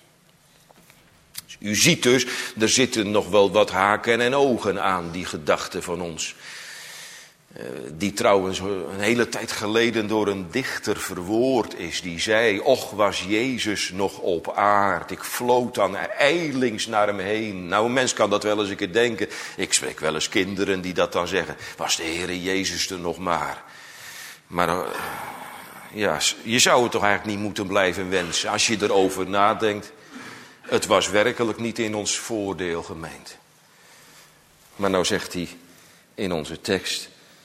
U ziet dus, er zitten nog wel wat haken en ogen aan, die gedachten van ons. Uh, die trouwens een hele tijd geleden door een dichter verwoord is. Die zei, och was Jezus nog op aard. Ik floot dan ijlings naar hem heen. Nou, een mens kan dat wel eens een keer denken. Ik spreek wel eens kinderen die dat dan zeggen. Was de Heere Jezus er nog maar. Maar uh, ja, je zou het toch eigenlijk niet moeten blijven wensen. Als je erover nadenkt. Het was werkelijk niet in ons voordeel, gemeente. Maar nou zegt hij in onze tekst.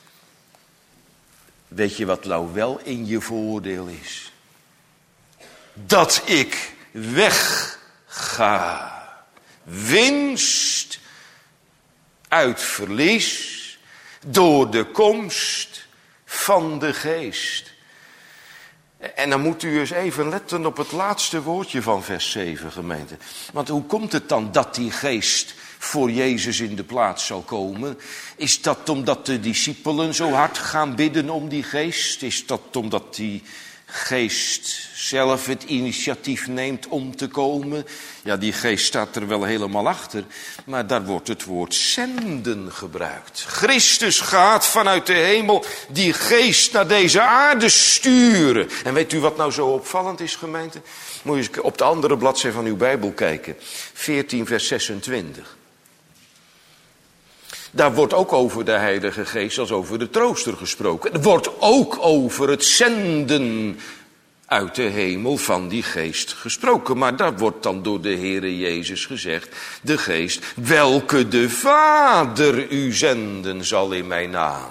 Weet je wat nou wel in je voordeel is? Dat ik wegga. Winst uit verlies door de komst van de geest. En dan moet u eens even letten op het laatste woordje van vers zeven, gemeente. Want hoe komt het dan dat die geest voor Jezus in de plaats zal komen? Is dat omdat de discipelen zo hard gaan bidden om die geest? Is dat omdat die geest zelf het initiatief neemt om te komen? Ja, die geest staat er wel helemaal achter. Maar daar wordt het woord zenden gebruikt. Christus gaat vanuit de hemel die geest naar deze aarde sturen. En weet u wat nou zo opvallend is, gemeente? Moet je eens op de andere bladzijde van uw Bijbel kijken. veertien vers zesentwintig. Daar wordt ook over de Heilige Geest als over de trooster gesproken. Er wordt ook over het zenden uit de hemel van die geest gesproken. Maar daar wordt dan door de Heere Jezus gezegd, de geest, welke de Vader u zenden zal in mijn naam.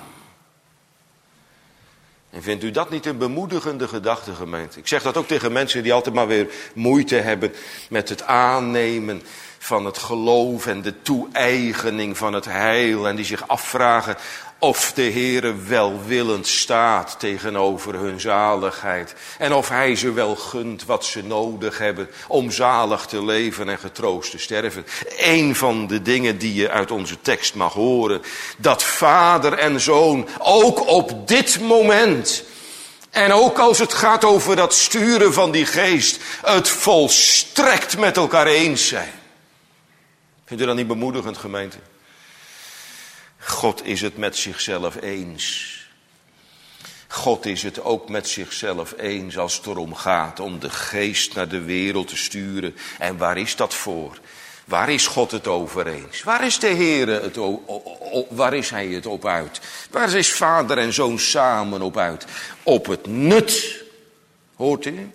En vindt u dat niet een bemoedigende gedachte, gemeente? Ik zeg dat ook tegen mensen die altijd maar weer moeite hebben met het aannemen van het geloof en de toe-eigening van het heil. En die zich afvragen of de Heere welwillend staat tegenover hun zaligheid. En of hij ze wel gunt wat ze nodig hebben om zalig te leven en getroost te sterven. Eén van de dingen die je uit onze tekst mag horen. Dat vader en zoon ook op dit moment. En ook als het gaat over dat sturen van die geest. Het volstrekt met elkaar eens zijn. Vindt u dat niet bemoedigend, gemeente? God is het met zichzelf eens. God is het ook met zichzelf eens als het erom gaat om de geest naar de wereld te sturen. En waar is dat voor? Waar is God het over eens? Waar is de Heer het o- o- o- waar is hij het op uit? Waar is vader en zoon samen op uit? Op het nut. Hoort u?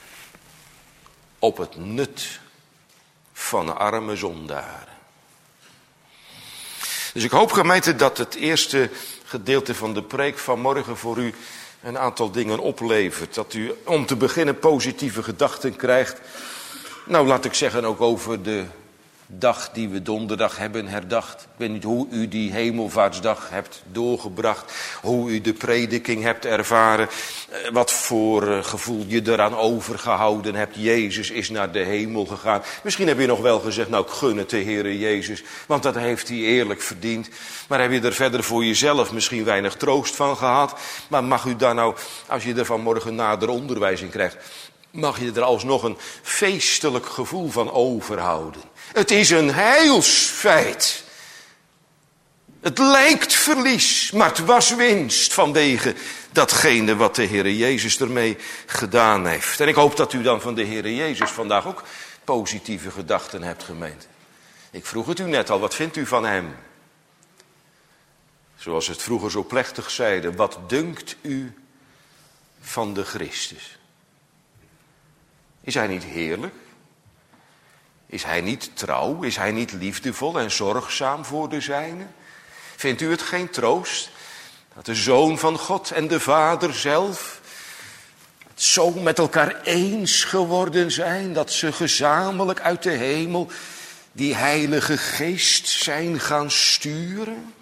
Op het nut van arme zondaren. Dus ik hoop, gemeente, dat het eerste gedeelte van de preek van morgen voor u een aantal dingen oplevert. Dat u om te beginnen positieve gedachten krijgt. Nou, laat ik zeggen ook over de dag die we donderdag hebben herdacht. Ik weet niet hoe u die hemelvaartsdag hebt doorgebracht. Hoe u de prediking hebt ervaren. Wat voor gevoel je eraan overgehouden hebt. Jezus is naar de hemel gegaan. Misschien heb je nog wel gezegd, nou ik gun het de Heere Jezus. Want dat heeft hij eerlijk verdiend. Maar heb je er verder voor jezelf misschien weinig troost van gehad. Maar mag u daar nou, als je er vanmorgen nader onderwijs in krijgt. Mag je er alsnog een feestelijk gevoel van overhouden. Het is een heilsfeit. Het lijkt verlies, maar het was winst vanwege datgene wat de Heere Jezus ermee gedaan heeft. En ik hoop dat u dan van de Heere Jezus vandaag ook positieve gedachten hebt, gemeente. Ik vroeg het u net al, wat vindt u van hem? Zoals het vroeger zo plechtig zeiden, wat dunkt u van de Christus? Is hij niet heerlijk? Is hij niet trouw? Is hij niet liefdevol en zorgzaam voor de zijnen? Vindt u het geen troost dat de Zoon van God en de Vader zelf zo met elkaar eens geworden zijn, dat ze gezamenlijk uit de hemel die Heilige Geest zijn gaan sturen?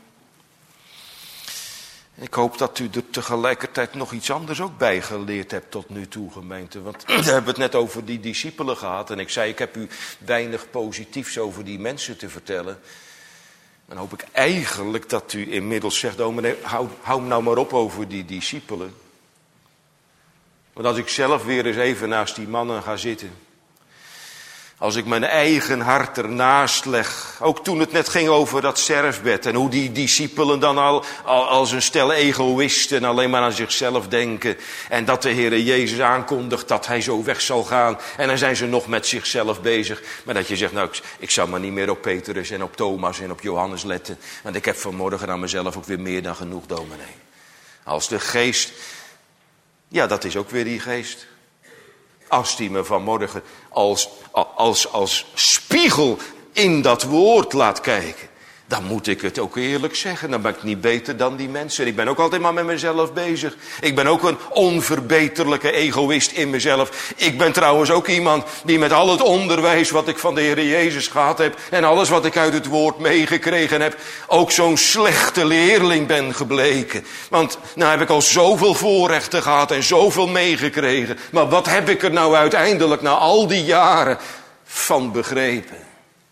Ik hoop dat u er tegelijkertijd nog iets anders ook bij geleerd hebt tot nu toe, gemeente. Want we hebben het net over die discipelen gehad. En ik zei, ik heb u weinig positiefs over die mensen te vertellen. Dan hoop ik eigenlijk dat u inmiddels zegt, dominee, hou, hou nou maar op over die discipelen. Want als ik zelf weer eens even naast die mannen ga zitten. Als ik mijn eigen hart ernaast leg. Ook toen het net ging over dat sterfbed. En hoe die discipelen dan al, al als een stel egoïsten alleen maar aan zichzelf denken. En dat de Heere Jezus aankondigt dat hij zo weg zal gaan. En dan zijn ze nog met zichzelf bezig. Maar dat je zegt, nou ik, ik zou maar niet meer op Petrus en op Thomas en op Johannes letten. Want ik heb vanmorgen aan mezelf ook weer meer dan genoeg, dominee. Als de geest, ja dat is ook weer die geest. Als die me vanmorgen als, als, als spiegel in dat woord laat kijken. Dan moet ik het ook eerlijk zeggen. Dan ben ik niet beter dan die mensen. Ik ben ook altijd maar met mezelf bezig. Ik ben ook een onverbeterlijke egoïst in mezelf. Ik ben trouwens ook iemand die met al het onderwijs wat ik van de Heer Jezus gehad heb. En alles wat ik uit het woord meegekregen heb. Ook zo'n slechte leerling ben gebleken. Want nou heb ik al zoveel voorrechten gehad en zoveel meegekregen. Maar wat heb ik er nou uiteindelijk na al die jaren van begrepen?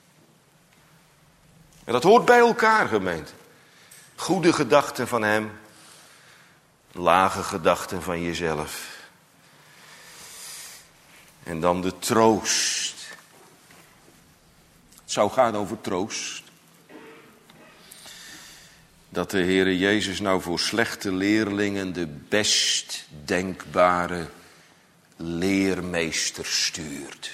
En dat hoort bij elkaar, gemeente. Goede gedachten van hem. Lage gedachten van jezelf. En dan de troost. Het zou gaan over troost. Dat de Heere Jezus nou voor slechte leerlingen de best denkbare leermeester stuurt.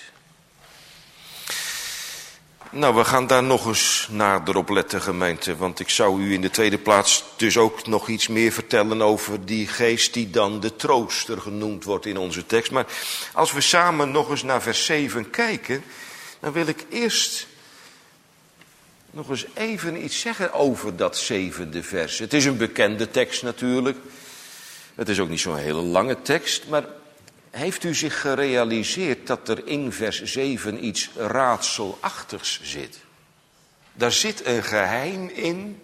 Nou, we gaan daar nog eens nader op letten, gemeente. Want ik zou u in de tweede plaats dus ook nog iets meer vertellen over die geest die dan de trooster genoemd wordt in onze tekst. Maar als we samen nog eens naar vers zeven kijken, dan wil ik eerst nog eens even iets zeggen over dat zevende vers. Het is een bekende tekst natuurlijk. Het is ook niet zo'n hele lange tekst, maar heeft u zich gerealiseerd dat er in vers zeven iets raadselachtigs zit? Daar zit een geheim in,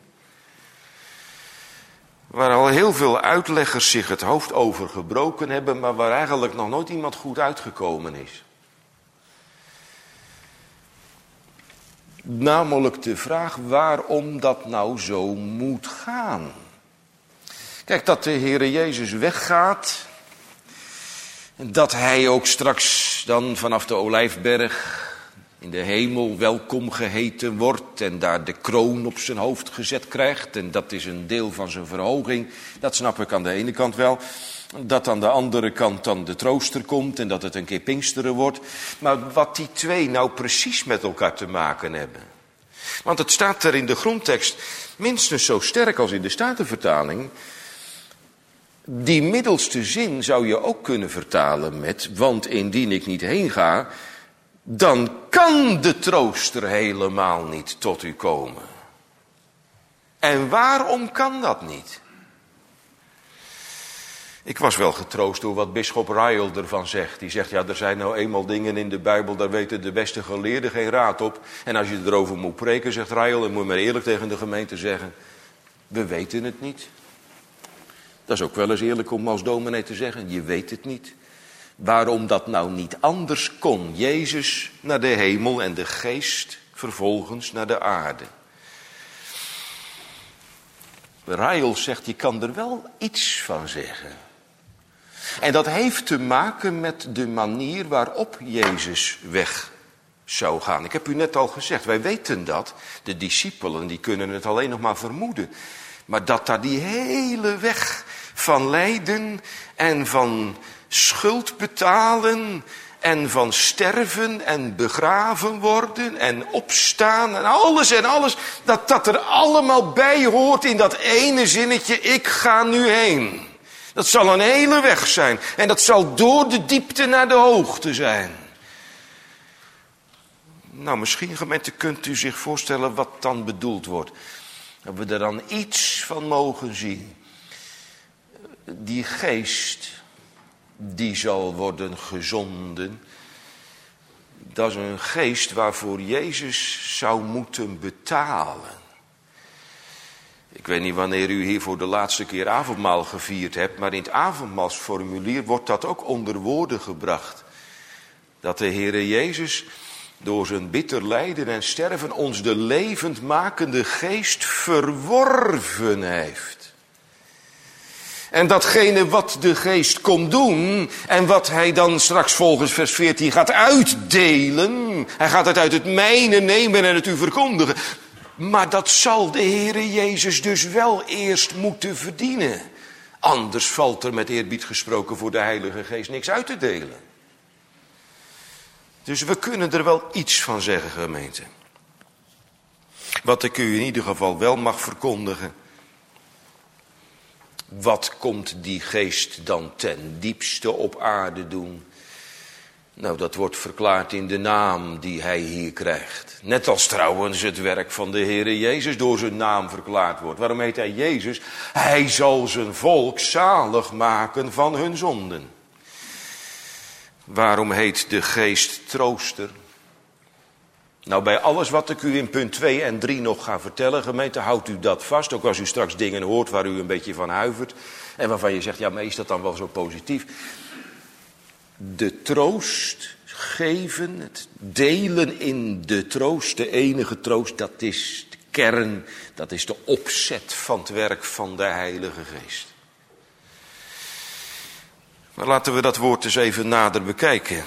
waar al heel veel uitleggers zich het hoofd over gebroken hebben, maar waar eigenlijk nog nooit iemand goed uitgekomen is. Namelijk de vraag waarom dat nou zo moet gaan. Kijk, dat de Heere Jezus weggaat, dat hij ook straks dan vanaf de Olijfberg in de hemel welkom geheten wordt en daar de kroon op zijn hoofd gezet krijgt. En dat is een deel van zijn verhoging. Dat snap ik aan de ene kant wel. Dat aan de andere kant dan de trooster komt en dat het een keer Pinksteren wordt. Maar wat die twee nou precies met elkaar te maken hebben. Want het staat er in de grondtekst minstens zo sterk als in de Statenvertaling. Die middelste zin zou je ook kunnen vertalen met: want indien ik niet heen ga, dan kan de trooster helemaal niet tot u komen. En waarom kan dat niet? Ik was wel getroost door wat bisschop Ryle ervan zegt. Die zegt, ja, er zijn nou eenmaal dingen in de Bijbel, daar weten de beste geleerden geen raad op. En als je erover moet preken, zegt Ryle, dan moet je maar eerlijk tegen de gemeente zeggen: we weten het niet. Dat is ook wel eens eerlijk om als dominee te zeggen, je weet het niet. Waarom dat nou niet anders kon. Jezus naar de hemel en de geest vervolgens naar de aarde. Ryle zegt, je kan er wel iets van zeggen. En dat heeft te maken met de manier waarop Jezus weg zou gaan. Ik heb u net al gezegd, wij weten dat. De discipelen die kunnen het alleen nog maar vermoeden. Maar dat daar die hele weg van lijden en van schuld betalen en van sterven en begraven worden en opstaan en alles en alles, dat dat er allemaal bij hoort in dat ene zinnetje: ik ga nu heen. Dat zal een hele weg zijn en dat zal door de diepte naar de hoogte zijn. Nou, misschien, gemeente, kunt u zich voorstellen wat dan bedoeld wordt. Dat we er dan iets van mogen zien. Die geest die zal worden gezonden. Dat is een geest waarvoor Jezus zou moeten betalen. Ik weet niet wanneer u hier voor de laatste keer avondmaal gevierd hebt, maar in het avondmaalsformulier wordt dat ook onder woorden gebracht. Dat de Heere Jezus door zijn bitter lijden en sterven ons de levendmakende geest verworven heeft. En datgene wat de geest komt doen en wat hij dan straks volgens vers veertien gaat uitdelen. Hij gaat het uit het mijne nemen en het u verkondigen. Maar dat zal de Heere Jezus dus wel eerst moeten verdienen. Anders valt er met eerbied gesproken voor de Heilige Geest niks uit te delen. Dus we kunnen er wel iets van zeggen, gemeente. Wat ik u in ieder geval wel mag verkondigen. Wat komt die geest dan ten diepste op aarde doen? Nou, dat wordt verklaard in de naam die hij hier krijgt. Net als trouwens het werk van de Heere Jezus door zijn naam verklaard wordt. Waarom heet hij Jezus? Hij zal zijn volk zalig maken van hun zonden. Waarom heet de geest trooster? Nou, bij alles wat ik u in punt twee en drie nog ga vertellen, gemeente, houdt u dat vast. Ook als u straks dingen hoort waar u een beetje van huivert. En waarvan je zegt, ja, maar is dat dan wel zo positief? De troost geven, het delen in de troost, de enige troost, dat is de kern, dat is de opzet van het werk van de Heilige Geest. Maar laten we dat woord eens even nader bekijken.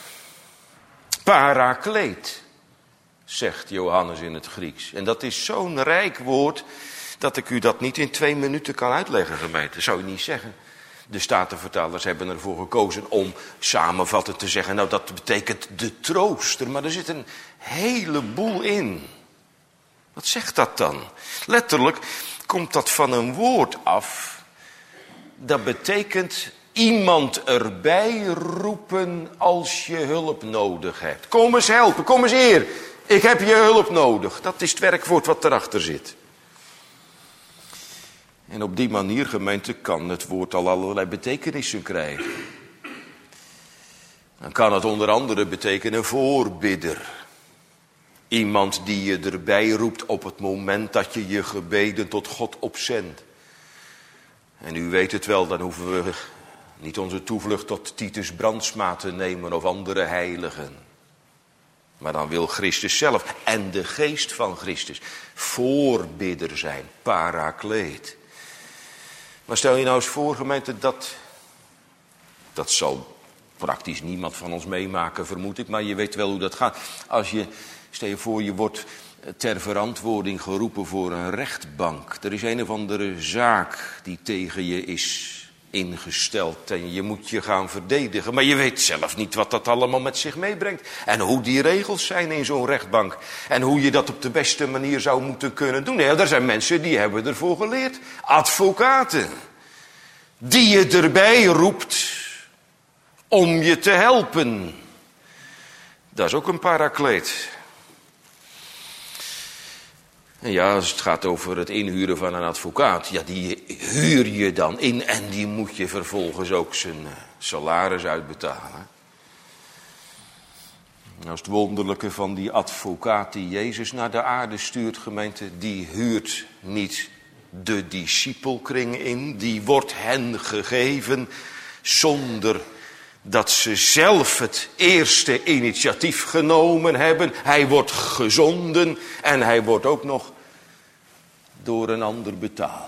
Parakleet, zegt Johannes in het Grieks. En dat is zo'n rijk woord dat ik u dat niet in twee minuten kan uitleggen, gemeente. Dat zou je niet zeggen. De Statenvertalers hebben ervoor gekozen om samenvattend te zeggen, nou, dat betekent de trooster. Maar er zit een heleboel in. Wat zegt dat dan? Letterlijk komt dat van een woord af. Dat betekent iemand erbij roepen als je hulp nodig hebt. Kom eens helpen, kom eens hier. Ik heb je hulp nodig. Dat is het werkwoord wat erachter zit. En op die manier, gemeente, kan het woord al allerlei betekenissen krijgen. Dan kan het onder andere betekenen voorbidder. Iemand die je erbij roept op het moment dat je je gebeden tot God opzendt. En u weet het wel, dan hoeven we niet onze toevlucht tot Titus Brandsma te nemen of andere heiligen. Maar dan wil Christus zelf en de geest van Christus voorbidder zijn, parakleet. Maar stel je nou eens voor, gemeente, dat, dat zal praktisch niemand van ons meemaken, vermoed ik, maar je weet wel hoe dat gaat. Als je, stel je voor, je wordt ter verantwoording geroepen voor een rechtbank. Er is een of andere zaak die tegen je is ingesteld en je moet je gaan verdedigen. Maar je weet zelf niet wat dat allemaal met zich meebrengt. En hoe die regels zijn in zo'n rechtbank. En hoe je dat op de beste manier zou moeten kunnen doen. Ja, er zijn mensen die hebben ervoor geleerd. Advocaten. Die je erbij roept om je te helpen. Dat is ook een parakleet. En ja, als het gaat over het inhuren van een advocaat, ja, die huur je dan in en die moet je vervolgens ook zijn salaris uitbetalen. Nou is het wonderlijke van die advocaat die Jezus naar de aarde stuurt, gemeente, die huurt niet de discipelkring in, die wordt hen gegeven zonder dat ze zelf het eerste initiatief genomen hebben. Hij wordt gezonden en hij wordt ook nog door een ander betaald.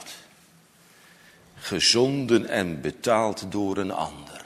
Gezonden en betaald door een ander.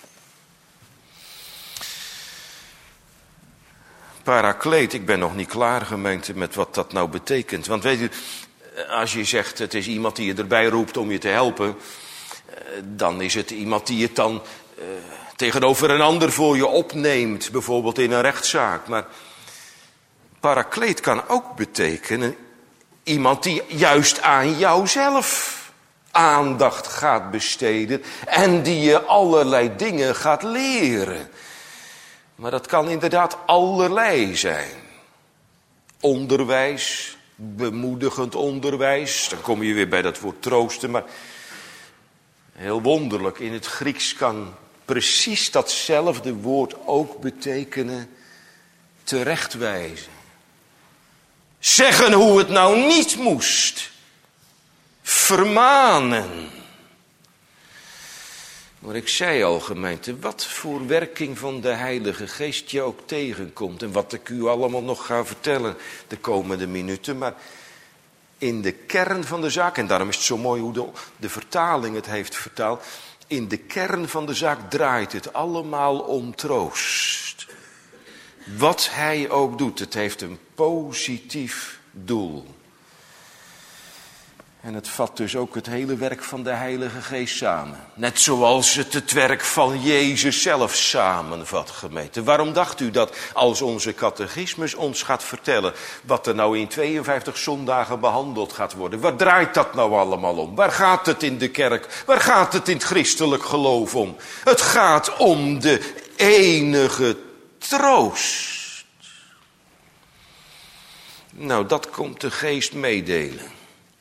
Parakleet, ik ben nog niet klaar, gemeente, met wat dat nou betekent. Want weet u, als je zegt het is iemand die je erbij roept om je te helpen, dan is het iemand die het dan uh, tegenover een ander voor je opneemt, bijvoorbeeld in een rechtszaak. Maar parakleet kan ook betekenen iemand die juist aan jouzelf aandacht gaat besteden en die je allerlei dingen gaat leren. Maar dat kan inderdaad allerlei zijn. Onderwijs, bemoedigend onderwijs, dan kom je weer bij dat woord troosten, maar heel wonderlijk, in het Grieks kan precies datzelfde woord ook betekenen terechtwijzen. Zeggen hoe het nou niet moest. Vermanen. Maar ik zei al, gemeente, wat voor werking van de Heilige Geest je ook tegenkomt. En wat ik u allemaal nog ga vertellen de komende minuten. Maar in de kern van de zaak, en daarom is het zo mooi hoe de, de vertaling het heeft vertaald. In de kern van de zaak draait het allemaal om troost. Wat hij ook doet, het heeft een positief doel. En het vat dus ook het hele werk van de Heilige Geest samen. Net zoals het het werk van Jezus zelf samenvat, gemeente. Waarom dacht u dat als onze catechismus ons gaat vertellen wat er nou in tweeënvijftig zondagen behandeld gaat worden? Waar draait dat nou allemaal om? Waar gaat het in de kerk? Waar gaat het in het christelijk geloof om? Het gaat om de enige troost. Nou, dat komt de Geest meedelen.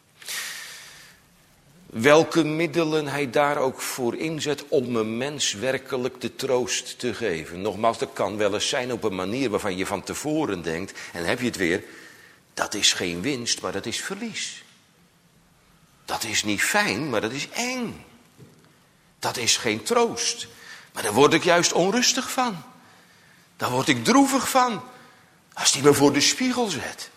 Welke middelen hij daar ook voor inzet om een mens werkelijk de troost te geven. Nogmaals, dat kan wel eens zijn op een manier waarvan je van tevoren denkt, en dan heb je het weer, dat is geen winst, maar dat is verlies. Dat is niet fijn, maar dat is eng. Dat is geen troost, maar daar word ik juist onrustig van. Daar word ik droevig van, als die me voor de spiegel zet.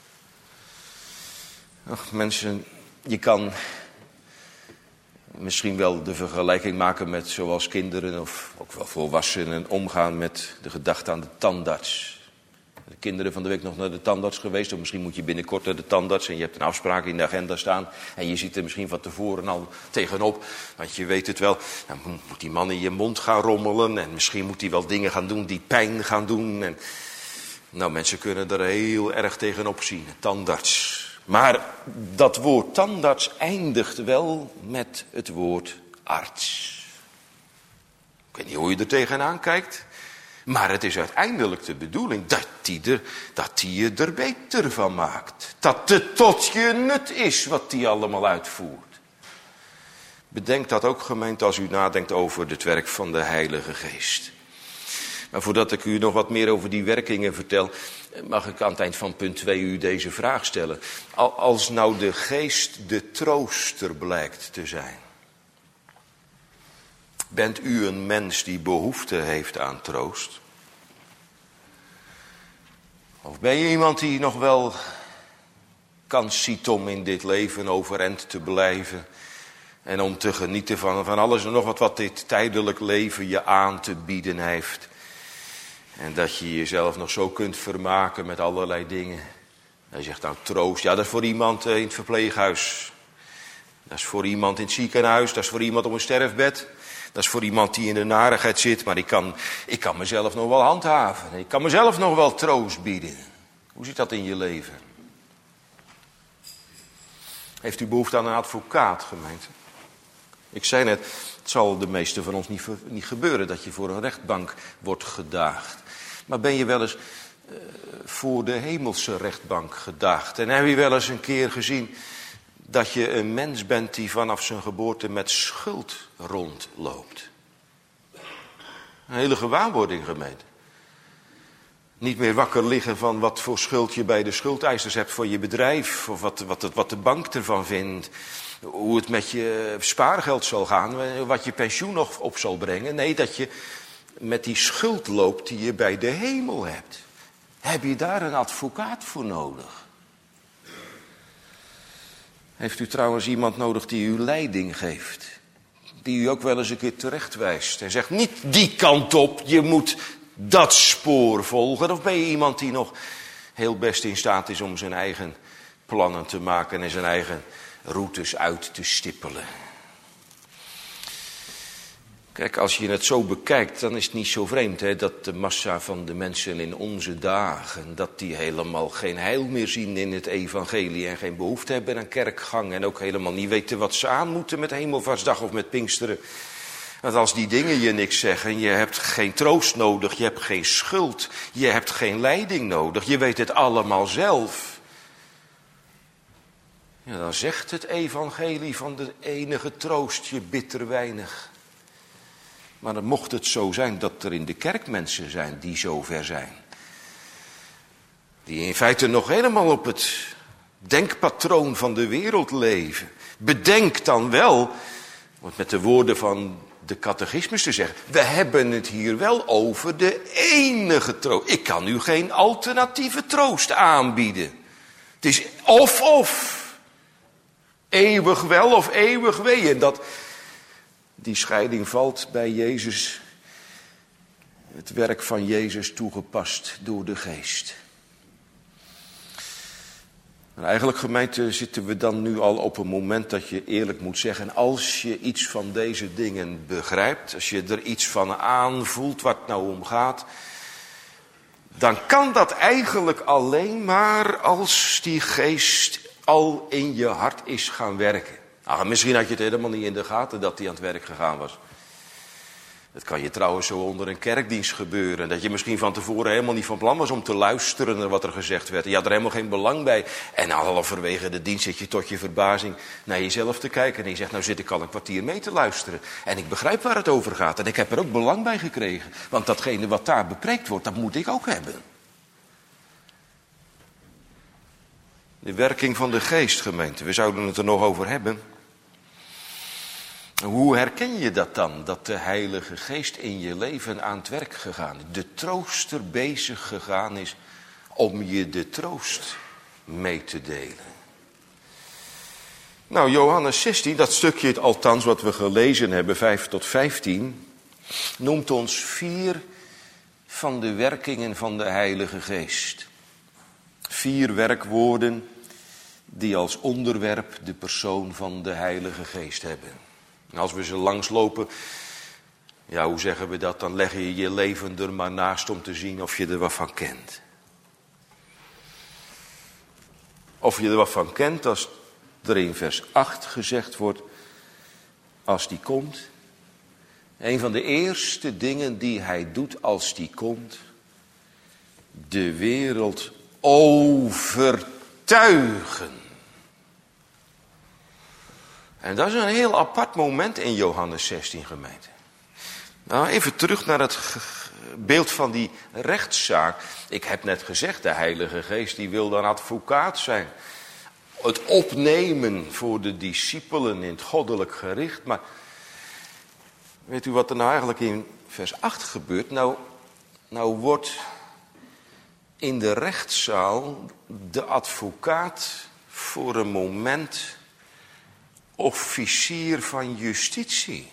Ach, mensen, je kan misschien wel de vergelijking maken met zoals kinderen of ook wel volwassenen omgaan met de gedachte aan de tandarts. De kinderen van de week nog naar de tandarts geweest, of misschien moet je binnenkort naar de tandarts en je hebt een afspraak in de agenda staan en je ziet er misschien van tevoren al tegenop, want je weet het wel, dan moet die man in je mond gaan rommelen en misschien moet hij wel dingen gaan doen die pijn gaan doen. En nou, mensen kunnen er heel erg tegenop zien, tandarts. Maar dat woord tandarts eindigt wel met het woord arts. Ik weet niet hoe je er tegenaan kijkt. Maar het is uiteindelijk de bedoeling dat die, er, dat die je er beter van maakt. Dat het tot je nut is wat die allemaal uitvoert. Bedenk dat ook, gemeente, als u nadenkt over het werk van de Heilige Geest. Maar voordat ik u nog wat meer over die werkingen vertel, mag ik aan het eind van punt twee u deze vraag stellen. Als nou de Geest de trooster blijkt te zijn, bent u een mens die behoefte heeft aan troost? Of ben je iemand die nog wel kans ziet om in dit leven overeind te blijven, En om te genieten van, van alles en nog wat wat dit tijdelijk leven je aan te bieden heeft. En dat je jezelf nog zo kunt vermaken met allerlei dingen. Hij zegt nou troost, ja dat is voor iemand in het verpleeghuis. Dat is voor iemand in het ziekenhuis, dat is voor iemand op een sterfbed. Dat is voor iemand die in de narigheid zit, maar ik kan, ik kan mezelf nog wel handhaven. Ik kan mezelf nog wel troost bieden. Hoe zit dat in je leven? Heeft u behoefte aan een advocaat, gemeente? Ik zei net, het zal de meeste van ons niet, niet gebeuren dat je voor een rechtbank wordt gedaagd. Maar ben je wel eens uh, voor de hemelse rechtbank gedaagd? En heb je wel eens een keer gezien dat je een mens bent die vanaf zijn geboorte met schuld rondloopt? Een hele gewaarwording, gemeente. Niet meer wakker liggen van wat voor schuld je bij de schuldeisers hebt voor je bedrijf. Of wat, wat, wat de bank ervan vindt. Hoe het met je spaargeld zal gaan. Wat je pensioen nog op zal brengen. Nee, dat je met die schuld loopt die je bij de hemel hebt. Heb je daar een advocaat voor nodig? Heeft u trouwens iemand nodig die u leiding geeft? Die u ook wel eens een keer terecht wijst. En zegt niet die kant op, je moet dat spoor volgen. Of ben je iemand die nog heel best in staat is om zijn eigen plannen te maken en zijn eigen routes uit te stippelen? Kijk, als je het zo bekijkt, dan is het niet zo vreemd hè, dat de massa van de mensen in onze dagen, dat die helemaal geen heil meer zien in het evangelie en geen behoefte hebben aan kerkgang en ook helemaal niet weten wat ze aan moeten met Hemelvaartsdag of met Pinksteren. Want als die dingen je niks zeggen, je hebt geen troost nodig, je hebt geen schuld, je hebt geen leiding nodig, je weet het allemaal zelf. Ja, dan zegt het evangelie van de enige troost je bitter weinig. Maar dan mocht het zo zijn dat er in de kerk mensen zijn die zo ver zijn. Die in feite nog helemaal op het denkpatroon van de wereld leven. Bedenk dan wel, want met de woorden van de catechismus te zeggen, we hebben het hier wel over de enige troost. Ik kan u geen alternatieve troost aanbieden. Het is of of. Eeuwig wel of eeuwig wee. En dat, die scheiding valt bij Jezus, het werk van Jezus toegepast door de Geest. En eigenlijk, gemeente, zitten we dan nu al op een moment dat je eerlijk moet zeggen, als je iets van deze dingen begrijpt, als je er iets van aanvoelt wat nou om gaat, dan kan dat eigenlijk alleen maar als die Geest al in je hart is gaan werken. Nou, misschien had je het helemaal niet in de gaten dat hij aan het werk gegaan was. Dat kan je trouwens zo onder een kerkdienst gebeuren. Dat je misschien van tevoren helemaal niet van plan was om te luisteren naar wat er gezegd werd. Je had er helemaal geen belang bij. En halverwege de dienst zit je tot je verbazing naar jezelf te kijken. En je zegt, nou zit ik al een kwartier mee te luisteren. En ik begrijp waar het over gaat. En ik heb er ook belang bij gekregen. Want datgene wat daar bepreekt wordt, dat moet ik ook hebben. De werking van de Geest, gemeente. We zouden het er nog over hebben. Hoe herken je dat dan? Dat de Heilige Geest in je leven aan het werk gegaan is. De trooster bezig gegaan is om je de troost mee te delen. Nou, Johannes zestien, dat stukje althans wat we gelezen hebben, vijf tot vijftien, noemt ons vier van de werkingen van de Heilige Geest. Vier werkwoorden die als onderwerp de persoon van de Heilige Geest hebben. En als we ze langslopen, ja, hoe zeggen we dat? Dan leg je je leven er maar naast om te zien of je er wat van kent. Of je er wat van kent als er in vers acht gezegd wordt, als die komt. Een van de eerste dingen die hij doet als die komt, de wereld overtuigen. En dat is een heel apart moment in Johannes zestien, gemeente. Nou, even terug naar het beeld van die rechtszaak. Ik heb net gezegd, de Heilige Geest die wil dan advocaat zijn. Het opnemen voor de discipelen in het goddelijk gericht. Maar weet u wat er nou eigenlijk in vers acht gebeurt? Nou, nou wordt in de rechtszaal de advocaat voor een moment officier van justitie.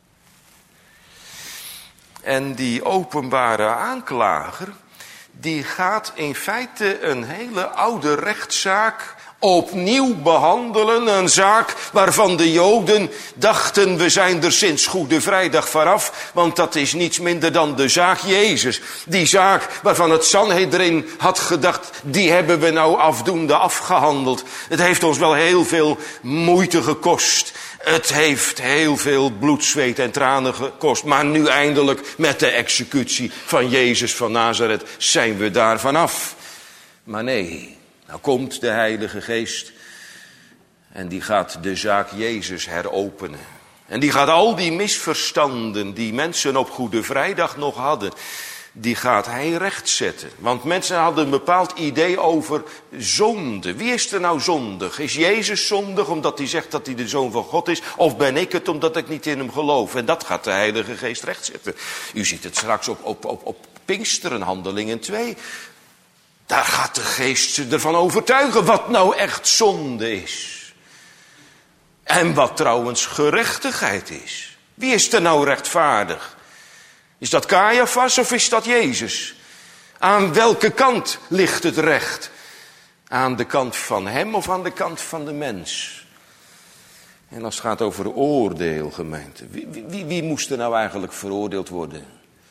En die openbare aanklager, die gaat in feite een hele oude rechtszaak opnieuw behandelen. Een zaak waarvan de Joden dachten, we zijn er sinds Goede Vrijdag vanaf. Want dat is niets minder dan de zaak Jezus. Die zaak waarvan het Sanhedrin had gedacht, die hebben we nou afdoende afgehandeld. Het heeft ons wel heel veel moeite gekost. Het heeft heel veel bloed, zweet en tranen gekost. Maar nu eindelijk met de executie van Jezus van Nazareth zijn we daar vanaf. Maar nee, nou komt de Heilige Geest en die gaat de zaak Jezus heropenen. En die gaat al die misverstanden die mensen op Goede Vrijdag nog hadden, die gaat hij rechtzetten. Want mensen hadden een bepaald idee over zonde. Wie is er nou zondig? Is Jezus zondig omdat hij zegt dat hij de Zoon van God is? Of ben ik het omdat ik niet in hem geloof? En dat gaat de Heilige Geest rechtzetten. U ziet het straks op, op, op, op Pinksteren, Handelingen twee. Daar gaat de Geest ze ervan overtuigen wat nou echt zonde is. En wat trouwens gerechtigheid is. Wie is er nou rechtvaardig? Is dat Caiaphas of is dat Jezus? Aan welke kant ligt het recht? Aan de kant van hem of aan de kant van de mens? En als het gaat over oordeel, gemeente. Wie, wie, wie moest er nou eigenlijk veroordeeld worden?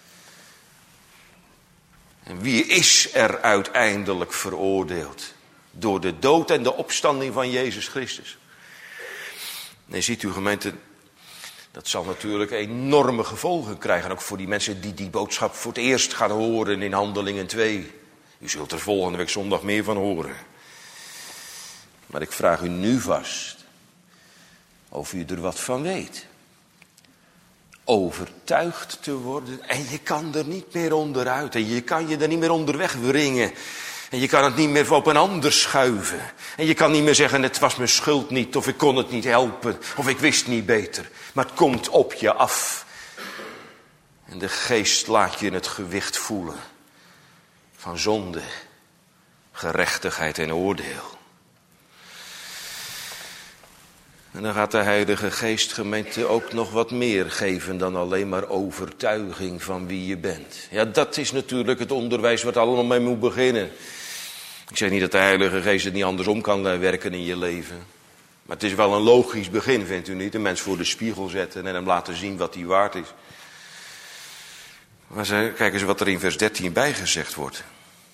En wie is er uiteindelijk veroordeeld? Door de dood en de opstanding van Jezus Christus. Nee, ziet u, gemeente, dat zal natuurlijk enorme gevolgen krijgen. Ook voor die mensen die die boodschap voor het eerst gaan horen in Handelingen twee. U zult er volgende week zondag meer van horen. Maar ik vraag u nu vast of u er wat van weet. Overtuigd te worden en je kan er niet meer onderuit. En je kan je er niet meer onderweg wringen. En je kan het niet meer op een ander schuiven. En je kan niet meer zeggen, het was mijn schuld niet. Of ik kon het niet helpen. Of ik wist niet beter. Maar het komt op je af. En de Geest laat je het gewicht voelen. Van zonde, gerechtigheid en oordeel. En dan gaat de Heilige Geest, gemeente, ook nog wat meer geven dan alleen maar overtuiging van wie je bent. Ja, dat is natuurlijk het onderwijs wat allemaal mee moet beginnen. Ik zeg niet dat de Heilige Geest het niet andersom kan werken in je leven. Maar het is wel een logisch begin, vindt u niet? Een mens voor de spiegel zetten en hem laten zien wat hij waard is. Maar kijk eens wat er in vers dertien bijgezegd wordt.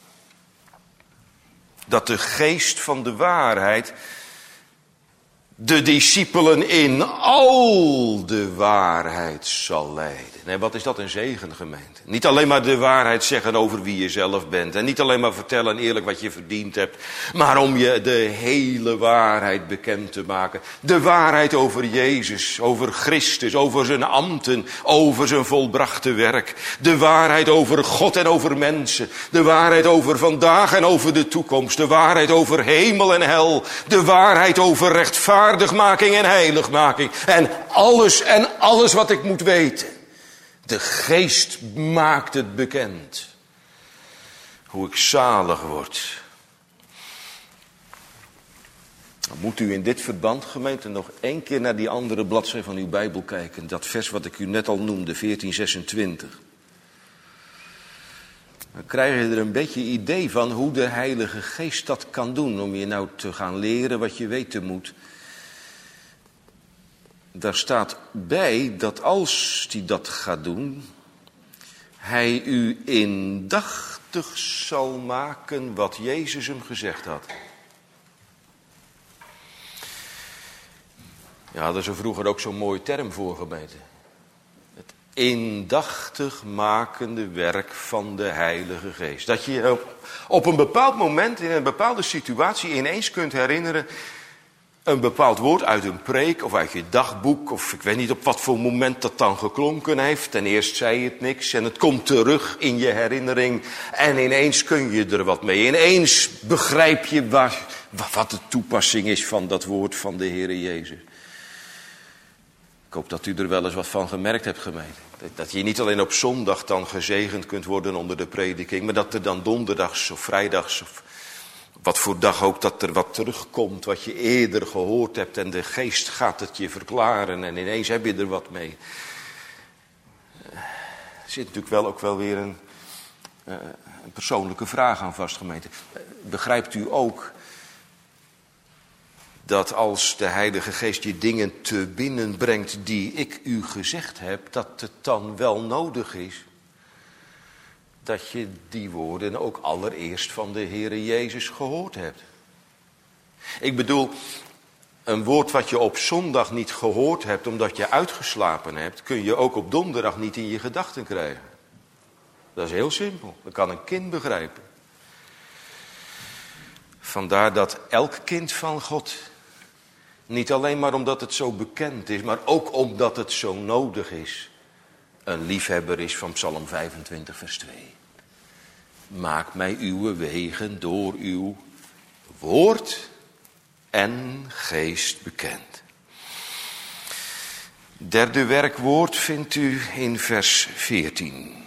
Dat de Geest van de waarheid de discipelen in al de waarheid zal leiden. Nee, wat is dat een zegen, gemeente. Niet alleen maar de waarheid zeggen over wie je zelf bent. En niet alleen maar vertellen eerlijk wat je verdiend hebt. Maar om je de hele waarheid bekend te maken. De waarheid over Jezus, over Christus, over zijn ambten, over zijn volbrachte werk. De waarheid over God en over mensen. De waarheid over vandaag en over de toekomst. De waarheid over hemel en hel. De waarheid over rechtvaardigmaking en heiligmaking. En alles en alles wat ik moet weten. De Geest maakt het bekend. Hoe ik zalig word. Dan moet u in dit verband, gemeente, nog één keer naar die andere bladzij van uw Bijbel kijken. Dat vers wat ik u net al noemde, veertien zesentwintig. Dan krijg je er een beetje idee van hoe de Heilige Geest dat kan doen. Om je nou te gaan leren wat je weten moet. Daar staat bij dat als hij dat gaat doen, hij u indachtig zal maken wat Jezus hem gezegd had. Ja, daar is er vroeger ook zo'n mooie term voor, gemeente. Het indachtig makende werk van de Heilige Geest. Dat je je op, op een bepaald moment, in een bepaalde situatie ineens kunt herinneren, een bepaald woord uit een preek of uit je dagboek, of ik weet niet op wat voor moment dat dan geklonken heeft. Ten eerste zei het niks en het komt terug in je herinnering en ineens kun je er wat mee. Ineens begrijp je waar, wat de toepassing is van dat woord van de Heere Jezus. Ik hoop dat u er wel eens wat van gemerkt hebt, gemeente. Dat je niet alleen op zondag dan gezegend kunt worden onder de prediking, maar dat er dan donderdags of vrijdags of Wat voor dag ook dat er wat terugkomt wat je eerder gehoord hebt en de geest gaat het je verklaren en ineens heb je er wat mee. Er zit natuurlijk wel ook wel weer een, uh, een persoonlijke vraag aan vast, gemeente. Begrijpt u ook dat als de Heilige Geest je dingen te binnen brengt die ik u gezegd heb, dat het dan wel nodig is dat je die woorden ook allereerst van de Heere Jezus gehoord hebt? Ik bedoel, een woord wat je op zondag niet gehoord hebt omdat je uitgeslapen hebt, kun je ook op donderdag niet in je gedachten krijgen. Dat is heel simpel, dat kan een kind begrijpen. Vandaar dat elk kind van God, niet alleen maar omdat het zo bekend is, maar ook omdat het zo nodig is, een liefhebber is van Psalm vijfentwintig vers twee. Maak mij uw wegen door uw woord en geest bekend. Derde werkwoord vindt u in vers veertien.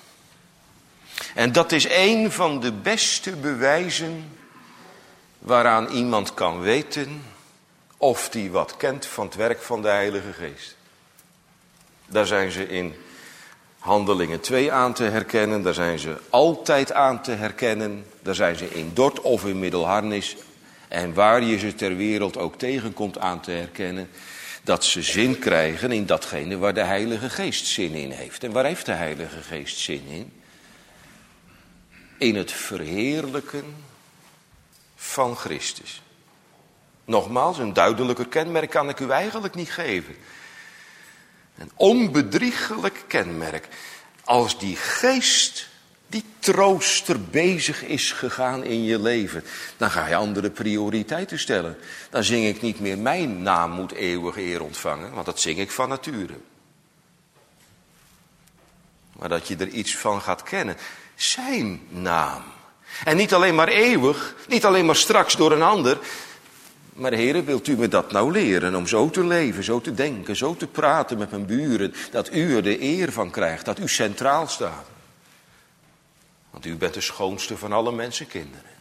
En dat is een van de beste bewijzen waaraan iemand kan weten of die wat kent van het werk van de Heilige Geest. Daar zijn ze in Handelingen twee aan te herkennen, daar zijn ze altijd aan te herkennen, daar zijn ze in Dort of in Middelharnis en waar je ze ter wereld ook tegenkomt aan te herkennen, dat ze zin krijgen in datgene waar de Heilige Geest zin in heeft. En waar heeft de Heilige Geest zin in? In het verheerlijken van Christus. Nogmaals, een duidelijker kenmerk kan ik u eigenlijk niet geven. Een onbedriegelijk kenmerk. Als die geest, die trooster bezig is gegaan in je leven, dan ga je andere prioriteiten stellen. Dan zing ik niet meer mijn naam moet eeuwig eer ontvangen, want dat zing ik van nature. Maar dat je er iets van gaat kennen. Zijn naam. En niet alleen maar eeuwig, niet alleen maar straks door een ander. Maar Heere, wilt u me dat nou leren om zo te leven, zo te denken, zo te praten met mijn buren, dat u er de eer van krijgt, dat u centraal staat. Want u bent de schoonste van alle mensenkinderen.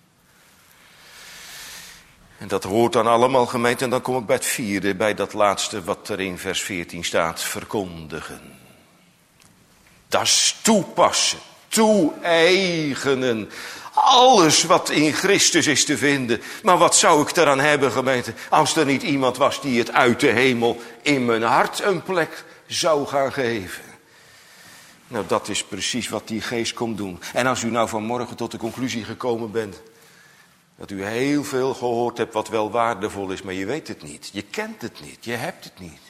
En dat hoort dan allemaal, gemeente, en dan kom ik bij het vierde, bij dat laatste wat er in vers veertien staat, verkondigen. Dat is toepassen, toe-eigenen. Alles wat in Christus is te vinden. Maar wat zou ik eraan hebben, gemeente, als er niet iemand was die het uit de hemel in mijn hart een plek zou gaan geven. Nou, dat is precies wat die geest komt doen. En als u nou vanmorgen tot de conclusie gekomen bent dat u heel veel gehoord hebt wat wel waardevol is, maar je weet het niet. Je kent het niet, je hebt het niet.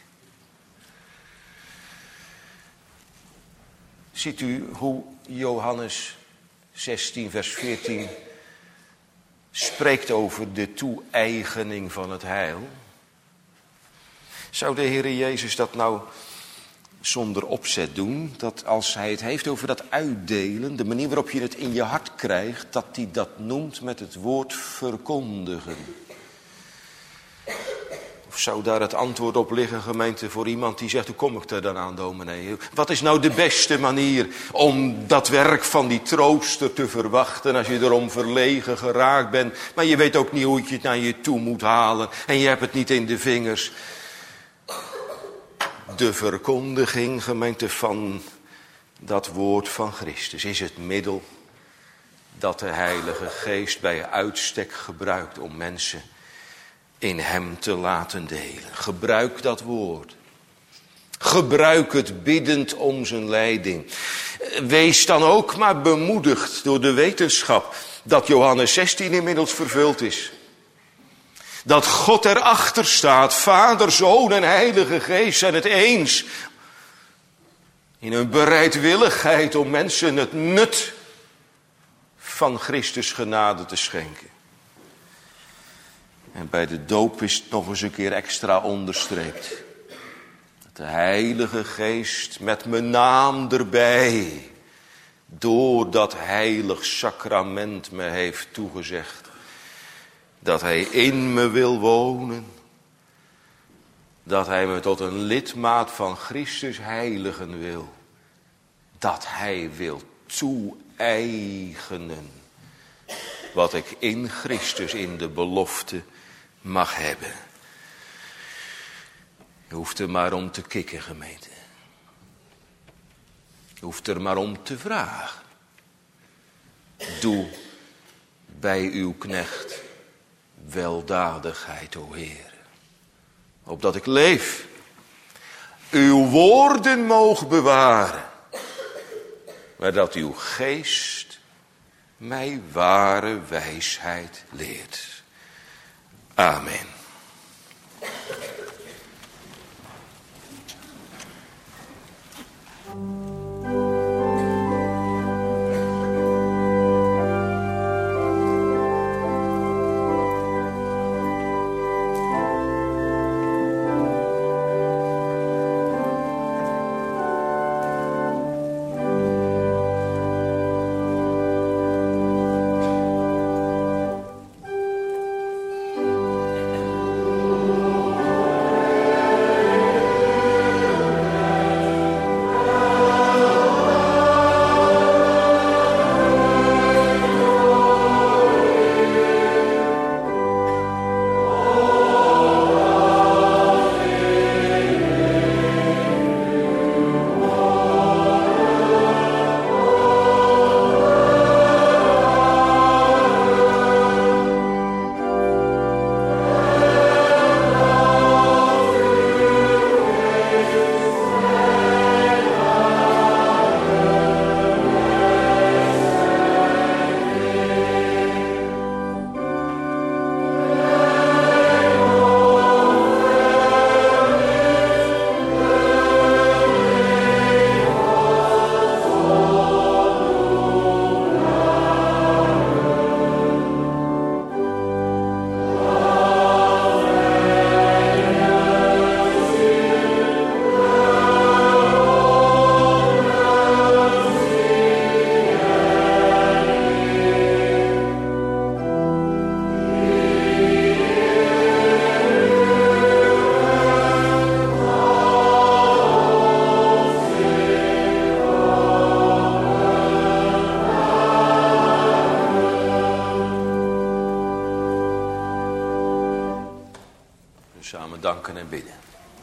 Ziet u hoe Johannes zestien vers veertien spreekt over de toe-eigening van het heil? Zou de Heere Jezus dat nou zonder opzet doen? Dat als hij het heeft over dat uitdelen, de manier waarop je het in je hart krijgt, dat hij dat noemt met het woord verkondigen? Of zou daar het antwoord op liggen, gemeente, voor iemand die zegt, hoe kom ik er dan aan, dominee? Wat is nou de beste manier om dat werk van die trooster te verwachten als je erom verlegen geraakt bent, maar je weet ook niet hoe je het naar je toe moet halen en je hebt het niet in de vingers? De verkondiging, gemeente, van dat woord van Christus is het middel dat de Heilige Geest bij uitstek gebruikt om mensen in hem te laten delen. Gebruik dat woord. Gebruik het biddend om zijn leiding. Wees dan ook maar bemoedigd door de wetenschap dat Johannes zestien inmiddels vervuld is. Dat God erachter staat, Vader, Zoon en Heilige Geest zijn het eens in hun bereidwilligheid om mensen het nut van Christus genade te schenken. En bij de doop is het nog eens een keer extra onderstreept. Dat de Heilige Geest met mijn naam erbij, door dat heilig sacrament me heeft toegezegd. Dat hij in me wil wonen. Dat hij me tot een lidmaat van Christus heiligen wil. Dat hij wil toe-eigenen wat ik in Christus in de belofte mag hebben. Je hoeft er maar om te kikken, gemeente. Je hoeft er maar om te vragen. Doe bij uw knecht weldadigheid, o Heer. Opdat ik leef. Uw woorden mogen bewaren. Maar dat uw geest mij ware wijsheid leert. Amen. Danken en bidden.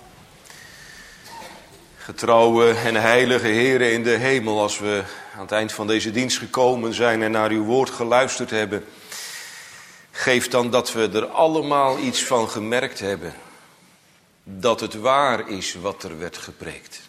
Getrouwe en heilige Heere in de hemel, als we aan het eind van deze dienst gekomen zijn en naar uw woord geluisterd hebben, geef dan dat we er allemaal iets van gemerkt hebben. Dat het waar is wat er werd gepreekt.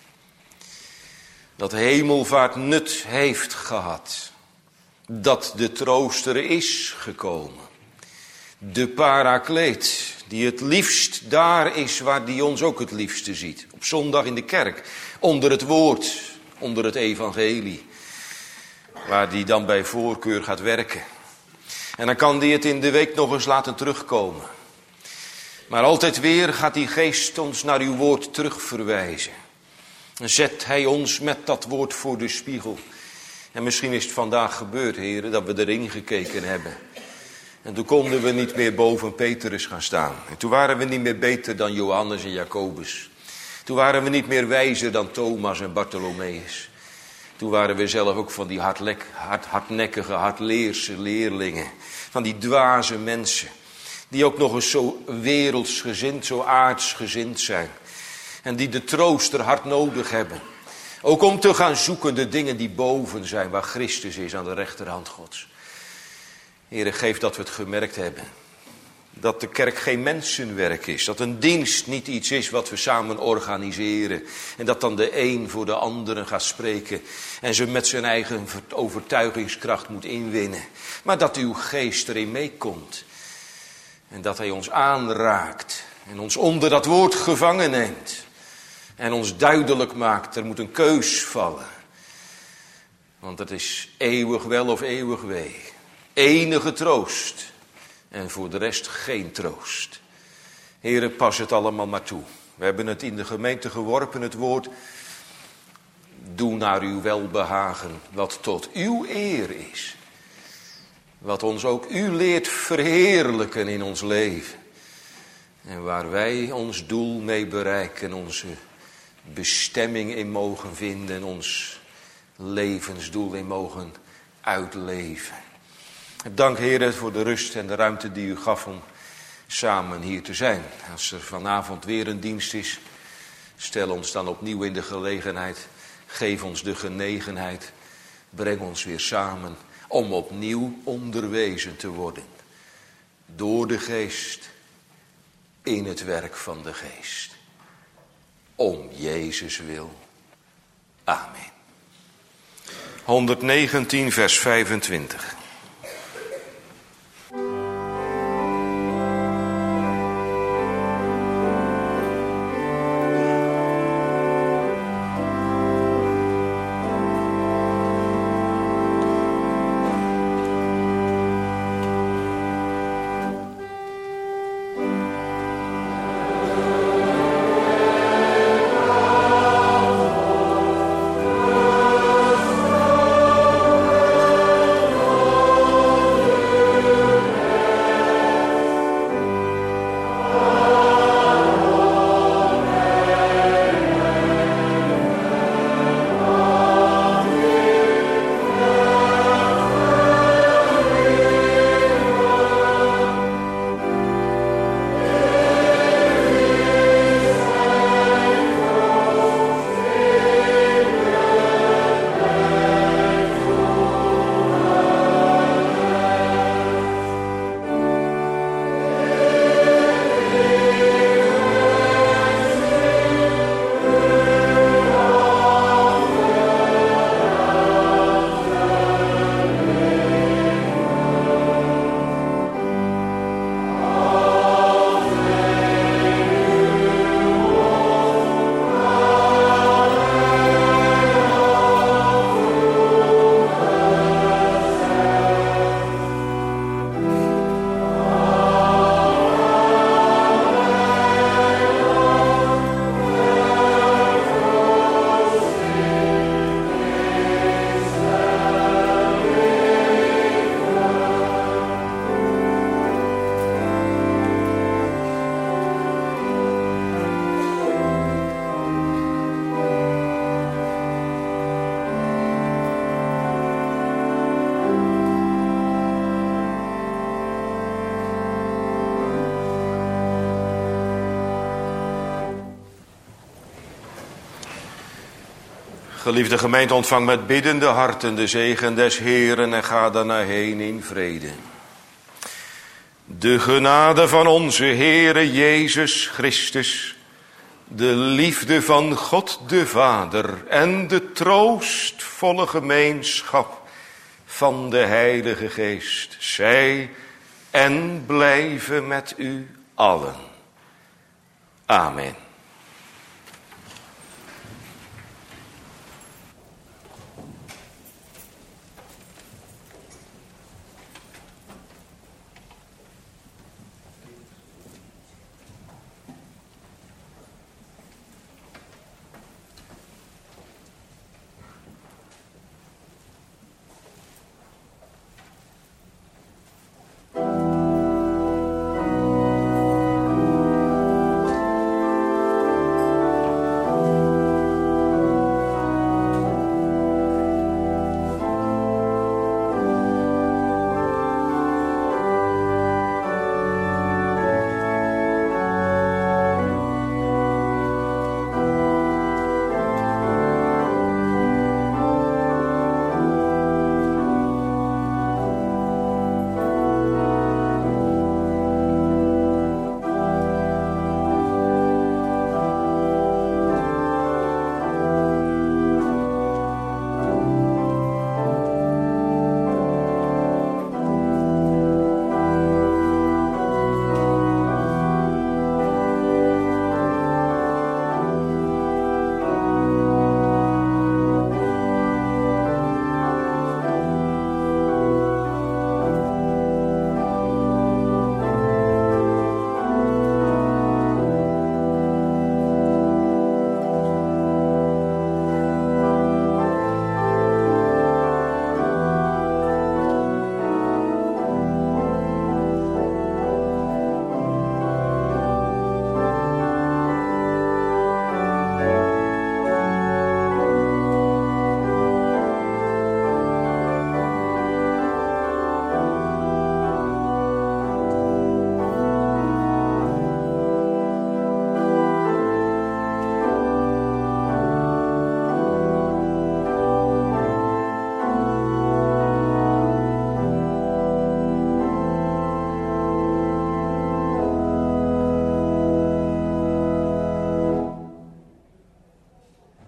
Dat hemelvaart nut heeft gehad. Dat de trooster is gekomen. De parakleet, die het liefst daar is waar die ons ook het liefste ziet. Op zondag in de kerk, onder het woord, onder het evangelie. Waar die dan bij voorkeur gaat werken. En dan kan die het in de week nog eens laten terugkomen. Maar altijd weer gaat die geest ons naar uw woord terugverwijzen. En zet hij ons met dat woord voor de spiegel. En misschien is het vandaag gebeurd, heren, dat we erin gekeken hebben. En toen konden we niet meer boven Petrus gaan staan. En toen waren we niet meer beter dan Johannes en Jacobus. Toen waren we niet meer wijzer dan Thomas en Bartholomeus. Toen waren we zelf ook van die hardlek, hard, hardnekkige, hardleerse leerlingen. Van die dwaze mensen. Die ook nog eens zo wereldsgezind, zo aardsgezind zijn. En die de trooster hard nodig hebben. Ook om te gaan zoeken de dingen die boven zijn, waar Christus is aan de rechterhand Gods. Heere, geef dat we het gemerkt hebben. Dat de kerk geen mensenwerk is. Dat een dienst niet iets is wat we samen organiseren. En dat dan de een voor de anderen gaat spreken. En ze met zijn eigen overtuigingskracht moet inwinnen. Maar dat uw geest erin meekomt. En dat hij ons aanraakt. En ons onder dat woord gevangen neemt. En ons duidelijk maakt, er moet een keus vallen. Want het is eeuwig wel of eeuwig wee. Enige troost. En voor de rest geen troost. Heere, pas het allemaal maar toe. We hebben het in de gemeente geworpen, het woord. Doe naar uw welbehagen wat tot uw eer is. Wat ons ook u leert verheerlijken in ons leven. En waar wij ons doel mee bereiken, onze bestemming in mogen vinden, ons levensdoel in mogen uitleven. Dank, Heer, voor de rust en de ruimte die u gaf om samen hier te zijn. Als er vanavond weer een dienst is, stel ons dan opnieuw in de gelegenheid. Geef ons de genegenheid. Breng ons weer samen om opnieuw onderwezen te worden. Door de Geest, in het werk van de Geest. Om Jezus wil. Amen. honderdnegentien, vers vijfentwintig. Geliefde gemeente, ontvang met biddende harten de zegen des Heeren en ga daarna heen in vrede. De genade van onze Heere Jezus Christus, de liefde van God de Vader en de troostvolle gemeenschap van de Heilige Geest, zij en blijven met u allen. Amen.